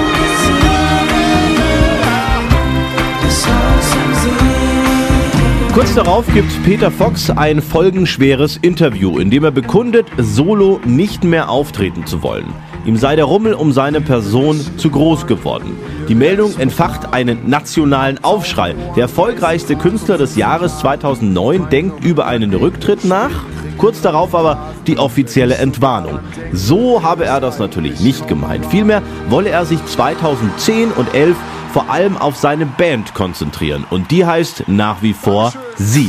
Speaker 3: Kurz darauf gibt Peter Fox ein folgenschweres Interview, in dem er bekundet, solo nicht mehr auftreten zu wollen. Ihm sei der Rummel um seine Person zu groß geworden. Die Meldung entfacht einen nationalen Aufschrei. Der erfolgreichste Künstler des Jahres zweitausendneun denkt über einen Rücktritt nach. Kurz darauf aber die offizielle Entwarnung. So habe er das natürlich nicht gemeint. Vielmehr wolle er sich zweitausendzehn und elf vor allem auf seine Band konzentrieren. Und die heißt nach wie vor Seeed.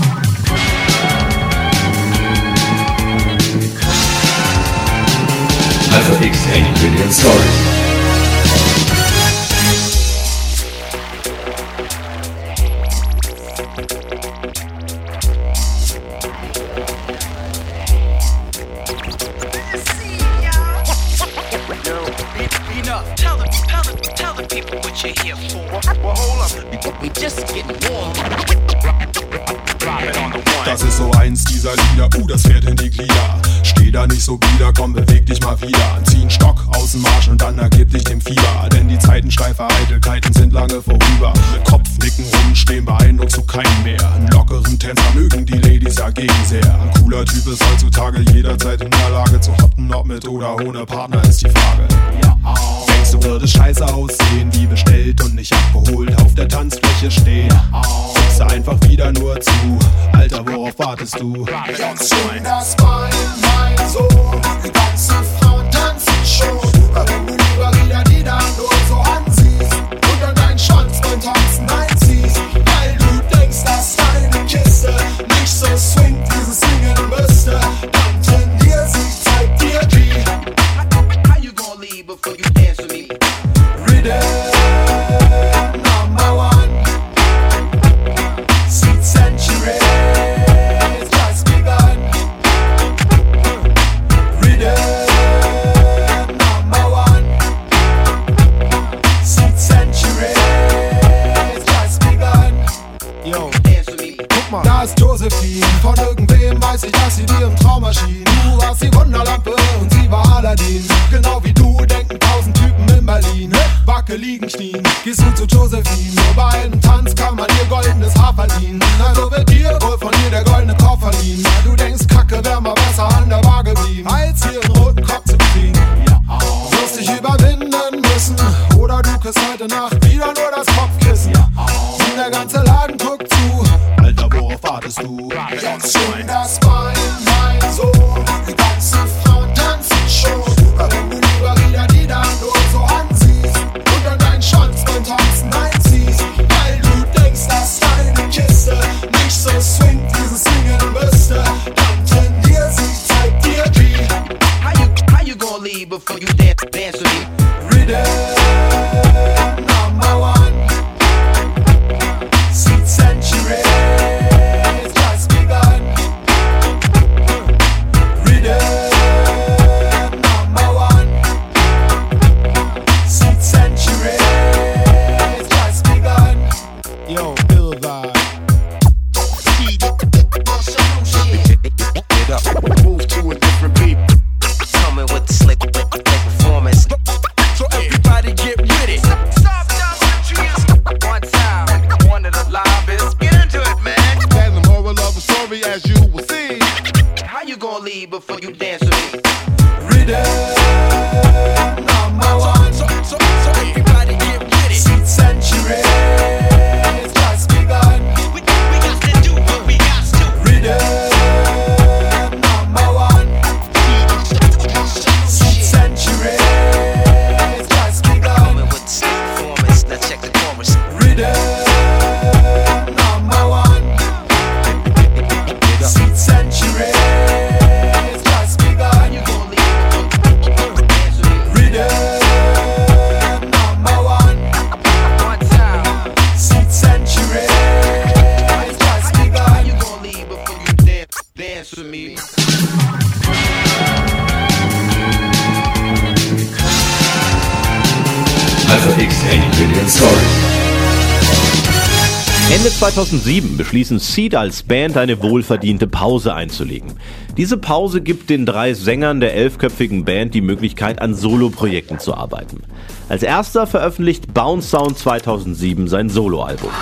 Speaker 1: Alpha X eighty Billion Stories.
Speaker 6: Das ist so eins dieser Lieder, uh, das fährt in die Glieder. Steh da nicht so bieder, komm, beweg dich mal wieder. Zieh einen Stock aus dem Marsch und dann ergib dich dem Fieber. Denn die Zeiten steifer Eitelkeiten sind lange vorüber. Mit Kopfnicken rumstehen beeindruckst du keinen mehr. Einen lockeren Tänzer mögen die Ladies dagegen sehr. Ein cooler Typ ist heutzutage jederzeit in der Lage zu hoppen, ob mit oder ohne Partner ist die Frage. Ja, oh. Denkst du, würde scheiße aussehen, wie bestellt und nicht abgeholt, auf der Tanzfläche stehen. Ja, oh. Guckst du einfach wieder nur zu, Alter, worauf wartest du?
Speaker 7: Ganz schön, das Bein, mein Sohn, die ganze Frau tanzen schon. Wenn du lieber wieder die dann nur so anziehst und dann deinen Schwanz beim Tanzen einziehst, weil du denkst, dass deine Kiste nicht so swingt, dieses Singen müsste, dann trainier sie, zeig dir die. How you gonna leave before you dance with me? Rhythm number one, Seed Century. warst Josephine, von irgendwem weiß ich, dass sie dir im Traum erschien. Du warst die Wunderlampe und sie war Aladdin. Genau wie du denken tausend Typen in Berlin. Wacke liegen, knien, gehst du zu Josephine. Nur bei einem Tanz kann man ihr goldenes Haar verdienen. Also wird dir wohl von ihr der goldene Kopf verliehen. Du denkst, Kacke wär mal besser an der Bar geblieben, als hier einen roten Kopf zu kriegen. Wirst dich überwinden müssen, oder du kriegst heute Nacht wieder nur das Kopfkissen. Und der ganze Laden guckt zu. Alter, worauf wartest du? Jetzt schon das Bein, mein Sohn. Die ganzen Frauen tanzen schon. Warum du lieber wieder die dann nur so anziehst und dann deinen Schwanz beim Tanzen einziehst? Weil du denkst, dass deine Kiste nicht so swingt, dieses Singen müsste. Dann trainier sie, zeig dir wie.
Speaker 9: How you, how you gonna leave before you dance, dance with me?
Speaker 7: Rhythm number one. Seed century just begun. Rhythm number one. Seed century just begun. Yo, Bill vibe.
Speaker 9: Get up, move to a different beat. Coming with the slick, slick performance. So everybody get with it. Stop, stop, stop, one time. One of the livest. Get into it, man.
Speaker 6: And the moral of the story, as you will see.
Speaker 9: How you gonna leave before you dance with me?
Speaker 7: Rhythm number one.
Speaker 9: So, so, so everybody get with it.
Speaker 7: Seed century just begun.
Speaker 9: We, we got to do what we got to.
Speaker 7: Rhythm number one. Seed century just begun.
Speaker 9: Coming with the slick performance. Now check the chorus.
Speaker 7: Rhythm number one. Seed century just begun.
Speaker 9: How you gonna leave before you dance with me?
Speaker 7: Rhythm number one.
Speaker 9: One time.
Speaker 7: Seed century just
Speaker 9: How
Speaker 7: begun.
Speaker 9: you gonna leave before you dance, dance with me?
Speaker 1: Alpha X Million Story.
Speaker 3: Ende zweitausendsieben beschließen Seed als Band eine wohlverdiente Pause einzulegen. Diese Pause gibt den drei Sängern der elfköpfigen Band die Möglichkeit, an Soloprojekten zu arbeiten. Als erster veröffentlicht Bounce Sound zweitausendsieben sein Soloalbum.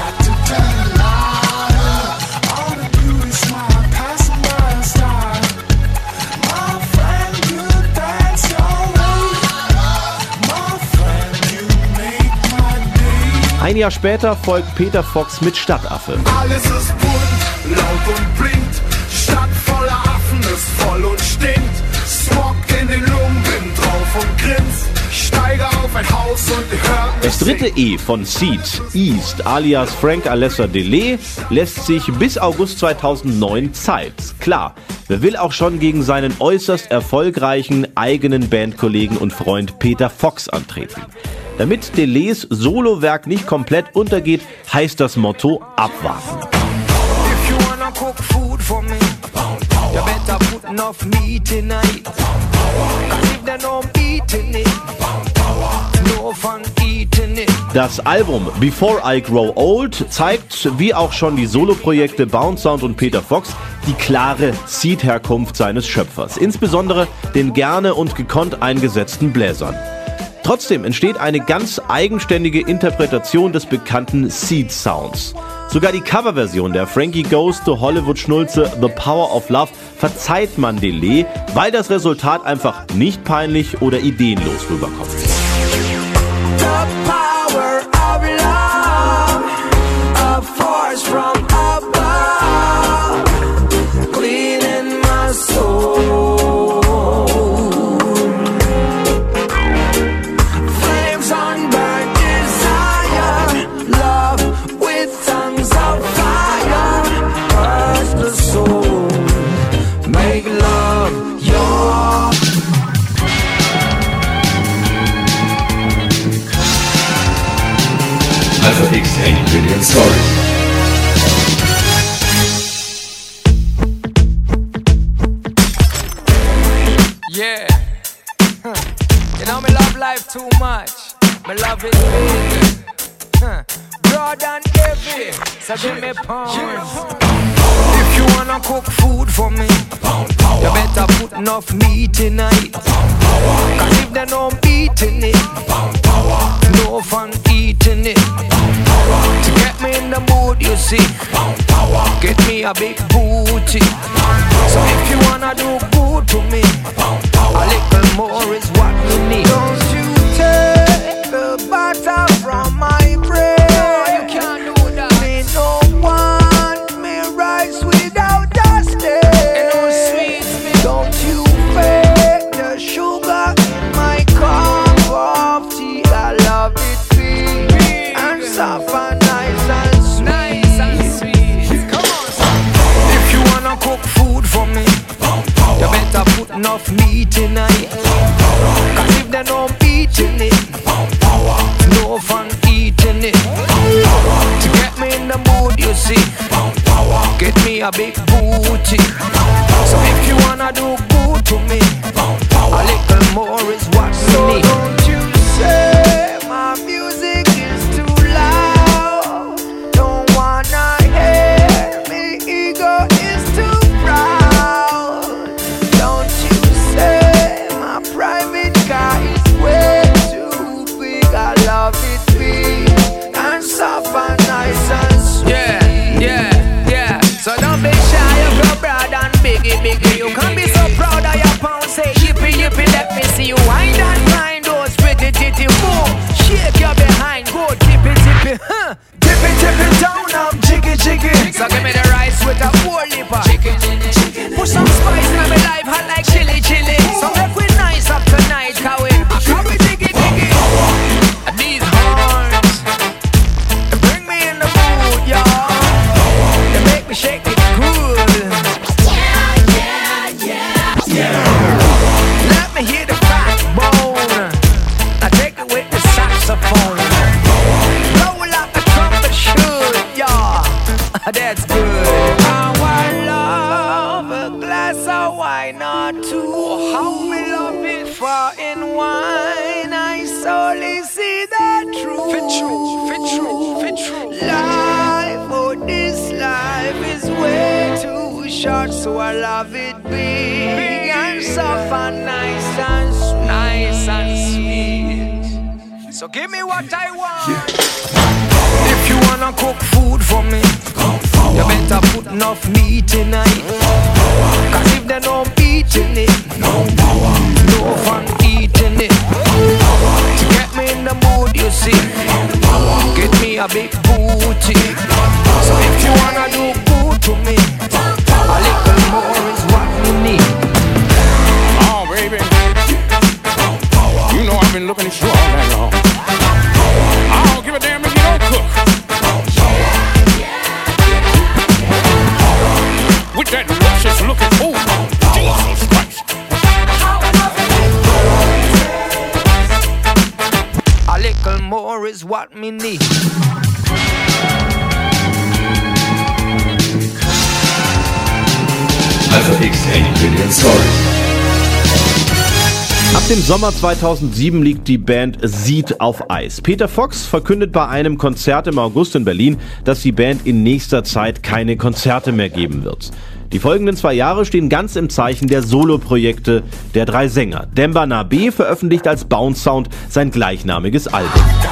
Speaker 3: Ein Jahr später folgt Peter Fox mit Stadtaffe.
Speaker 2: Alles ist bunt, laut und blinkt. Stadt voller Affen ist voll und stinkt. Smog in den Lungen, bin drauf und grins. Steige auf ein Haus und hör
Speaker 3: Das dritte E von Seed, East alias Frank Alessa Delay, lässt sich bis August zweitausendneun Zeit. Klar, wer will auch schon gegen seinen äußerst erfolgreichen eigenen Bandkollegen und Freund Peter Fox antreten. Damit Delays Solowerk nicht komplett untergeht, heißt das Motto abwarten.
Speaker 5: If you wanna cook food for me, you better put enough meat in it. Cause if they don't eat in it, no fun eating it.
Speaker 3: Das Album Before I Grow Old zeigt, wie auch schon die Soloprojekte Bounce Sound und Peter Fox, die klare Seed-Herkunft seines Schöpfers, insbesondere den gerne und gekonnt eingesetzten Bläsern. Trotzdem entsteht eine ganz eigenständige Interpretation des bekannten Seed-Sounds. Sogar die Coverversion der Frankie Goes to Hollywood-Schnulze The Power of Love verzeiht man Delay, weil das Resultat einfach nicht peinlich oder ideenlos rüberkommt.
Speaker 5: The power of love, a force from above, cleaning my soul. Flames on burn desire, love with tongues of fire, purge the soul, make love your
Speaker 1: Alpha X Million Story.
Speaker 5: Yeah, huh. You know me love life too much. Me love it big, huh. Broad and heavy. So give me pounds. If you wanna cook food for me, you better put enough meat in it. Cause if they no meat in it, no fun eating it. To get me in the mood, you see, get me a big booty. So if you wanna do good to me, a little more is what you need. Don't you take the butter from my bread. You can't do that. Me no want me rice without dusting. Don't you fake the sugar in my cup of tea. I love it sweet and soft and nice and sweet. Nice and sweet. Come on, son. If you wanna cook food for me, you better put enough meat in it. Cause if they no meat in it, no fun eating it. To get me in the mood, you see, get me a big booty. So if you wanna do good to me, a little more is what you need. So don't you say my music is too loud. Don't wanna hear me ego is too proud. Don't you say my private car is way too big. I love it big and soft and nice and sweet. Yeah, yeah, yeah. So don't be shy of your broad and biggie, biggie. You can be so proud of your pound. Say yippee, yippee, let me see you wind and grind those pretty titty. Boom, shake your behind, go tippy, tippy, huh? Tippy, tippy down, I'm jiggy, jiggy. So give me the rice with a four lipper. Chicken in it, chicken. Put some spice in my life, hot like chili, chili. So make we nice up tonight, how we, how we diggy, diggy. These horns, they bring me in the mood, y'all. They make me shake it good. Yeah, yeah, yeah, yeah. Let me hear the backbone. Now take it with the saxophone. Roll up the trumpet, shoot, y'all. That's good. Our love, a glass of wine or two. How we love it, for in wine I solely see the truth. Fit true, fit true, fit true. Life, oh this life is way too short, so I love it big, big and soft and nice and sweet. Nice and sweet. So give me what I want. If you wanna cook food for me, you better put enough meat in it. Cause if they no meat in it, no fun eating it. To get me in the mood, you see, get me a big booty. So if you wanna do good to me, a little more is what we need.
Speaker 10: Oh baby, you know I've been looking at you all night long. I don't give a damn if you don't cook. With that luscious looking, ooh, Jesus Christ.
Speaker 5: A little more is what me need.
Speaker 1: Alpha X Billion Stories.
Speaker 3: Ab dem Sommer zweitausendsieben liegt die Band Seed auf Eis. Peter Fox verkündet bei einem Konzert im August in Berlin, dass die Band in nächster Zeit keine Konzerte mehr geben wird. Die folgenden zwei Jahre stehen ganz im Zeichen der Soloprojekte der drei Sänger. Demba Nabe veröffentlicht als Bounce Sound sein gleichnamiges Album.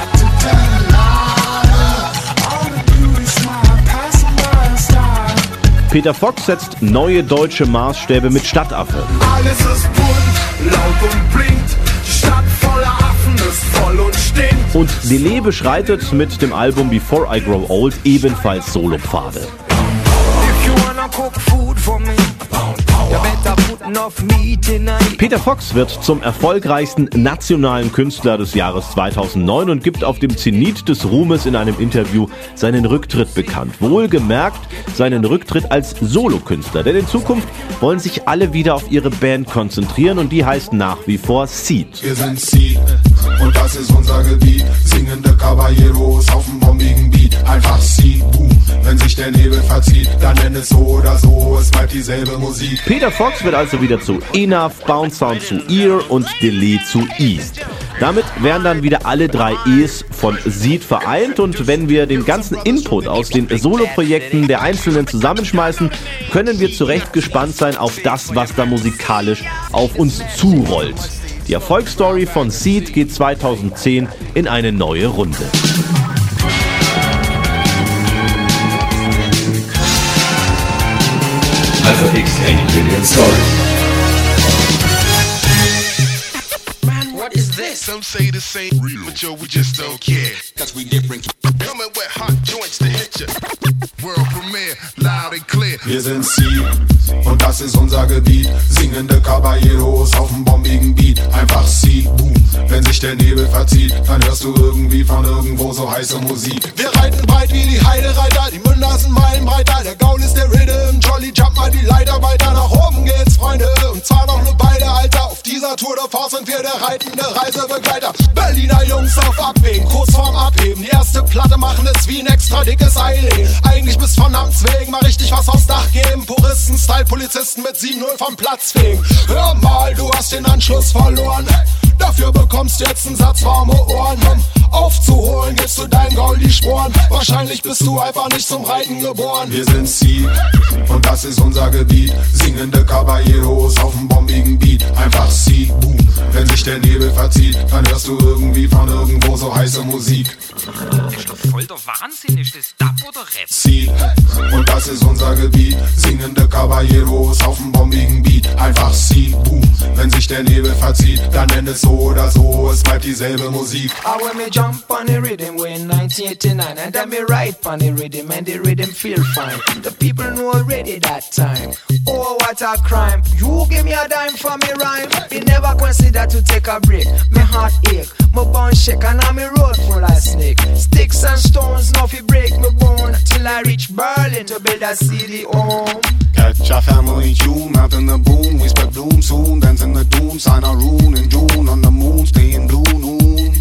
Speaker 3: Peter Fox setzt neue deutsche Maßstäbe mit Stadtaffe.
Speaker 2: Alles ist bunt, laut und blinkt, die Stadt voller Affen ist voll und stinkt.
Speaker 3: Und Dele beschreitet mit dem Album Before I Grow Old ebenfalls Solopfade.
Speaker 5: If you wanna cook food for me, you better put enough meat in it.
Speaker 3: Peter Fox wird zum erfolgreichsten nationalen Künstler des Jahres zweitausendneun und gibt auf dem Zenit des Ruhmes in einem Interview seinen Rücktritt bekannt. Wohlgemerkt seinen Rücktritt als Solokünstler, denn in Zukunft wollen sich alle wieder auf ihre Band konzentrieren und die heißt nach wie vor Seed.
Speaker 2: Wir sind Seed und das ist unser Gebiet. Singende Caballeros auf dem bombigen Beat. Einfach Seed, boom. Wenn sich der Nebel verzieht, dann nennen nenn es so oder so, es bleibt dieselbe Musik.
Speaker 3: Peter Fox wird also wieder zu Enough, Bounce Sound zu Ear und Delete zu East. Damit werden dann wieder alle drei E's von Seed vereint, und wenn wir den ganzen Input aus den Soloprojekten der Einzelnen zusammenschmeißen, können wir zu Recht gespannt sein auf das, was da musikalisch auf uns zurollt. Die Erfolgsstory von Seed geht zweitausendzehn in eine neue Runde.
Speaker 1: Alpha X eighty Billion Stories.
Speaker 9: What is this?
Speaker 6: Some say this ain't real, but yo, we just don't care.
Speaker 9: Cause we different.
Speaker 6: Coming with hot joints to hit ya. World premiere, loud and clear.
Speaker 2: Wir sind Seed und das ist unser Gebiet. Singende Caballeros auf dem bombigen Beat. Einfach Seed, boom. Wenn sich der Nebel verzieht, dann hörst du irgendwie von irgendwo so heiße Musik.
Speaker 7: Wir reiten breit wie die Heidereiter, die Münder sind meilenbreiter. Der Gaul ist der Rhythm, Jolly jump mal die Leiter weiter. Nach oben geht's, Freunde, und zwar noch ne beide, Alter. Auf dieser Tour de Force sind wir der reitende Reisebegleiter. Berliner Jungs auf Abwägen, kurz vorm Abheben. Die erste Platte machen es wie ein extra dickes Eileen. Eigentlich bis von Amts wegen mal richtig was aufs Dach geben. Puristen, Style, Polizisten mit sieben null vom Platz fegen. Hör mal, du hast den Anschluss verloren. Dafür bekommst du jetzt einen Satz warme Ohren. Um aufzuholen, gibst du dein Gaul die Sporen. Wahrscheinlich bist du einfach nicht zum Reiten geboren.
Speaker 2: Wir sind Seed und das ist unser Gebiet. Singende Caballeros auf dem bombigen Beat. Einfach Seed, boom. Wenn sich der Nebel verzieht, dann hörst du irgendwie von irgendwo so heiße Musik.
Speaker 11: Das ist doch voll der Wahnsinn, ist das Dub oder Rap?
Speaker 2: Seed und das ist unser Gebiet. Singende Caballeros auf dem bombigen Beat. Einfach Seed, boom. Wenn sich der Nebel verzieht, dann nenn es so oder so, es bleibt dieselbe Musik.
Speaker 5: I when me jump on the rhythm way in nineteen eighty-nine, and then me ride on the rhythm and the rhythm feel fine. The people know already that time. Oh, what a crime! You give me a dime for me rhyme. Me never consider to take a break. Me heart ache, my bone shake, and on me road full of snake. Sticks and stones, nothing break me bone till I reach Berlin to build a city home.
Speaker 2: Catch a family tune out in the boom. We spread bloom soon, dance in the doom. Sign a rune in June on the moon, stay in blue noon.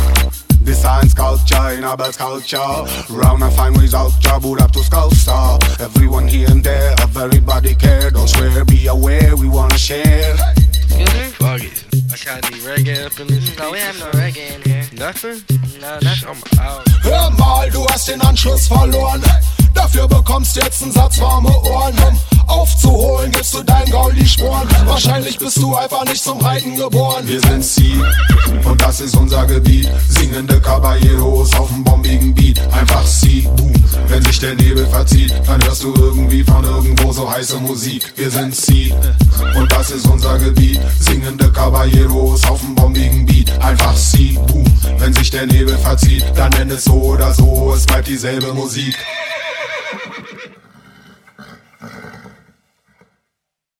Speaker 2: Design sculpture in our culture. Round and fine result, boot up to sculpture. Everyone here and there, everybody care. Don't swear, be aware, we wanna share.
Speaker 9: Fuck it. I got any reggae up in this. No, we have no reggae in here. Nothing? No, nothing. I'm out.
Speaker 7: Hör mal, du hast den Anschluss verloren. Dafür bekommst du jetzt einen Satz warme Ohren. Um aufzuholen, gibst du dein Gaul die Sporen. Wahrscheinlich bist du einfach nicht zum Reiten geboren.
Speaker 2: Wir sind Seed und das ist unser Gebiet. Singende Caballeros auf dem bombigen Beat. Einfach Seed, boom. Wenn sich der Nebel verzieht, dann hörst du irgendwie von irgendwo so heiße Musik. Wir sind Seed und das ist unser Gebiet. Singende Caballeros auf dem bombigen Beat. Einfach Seed, boom. Wenn sich der Nebel verzieht, dann nenn es so oder so, es bleibt dieselbe Musik.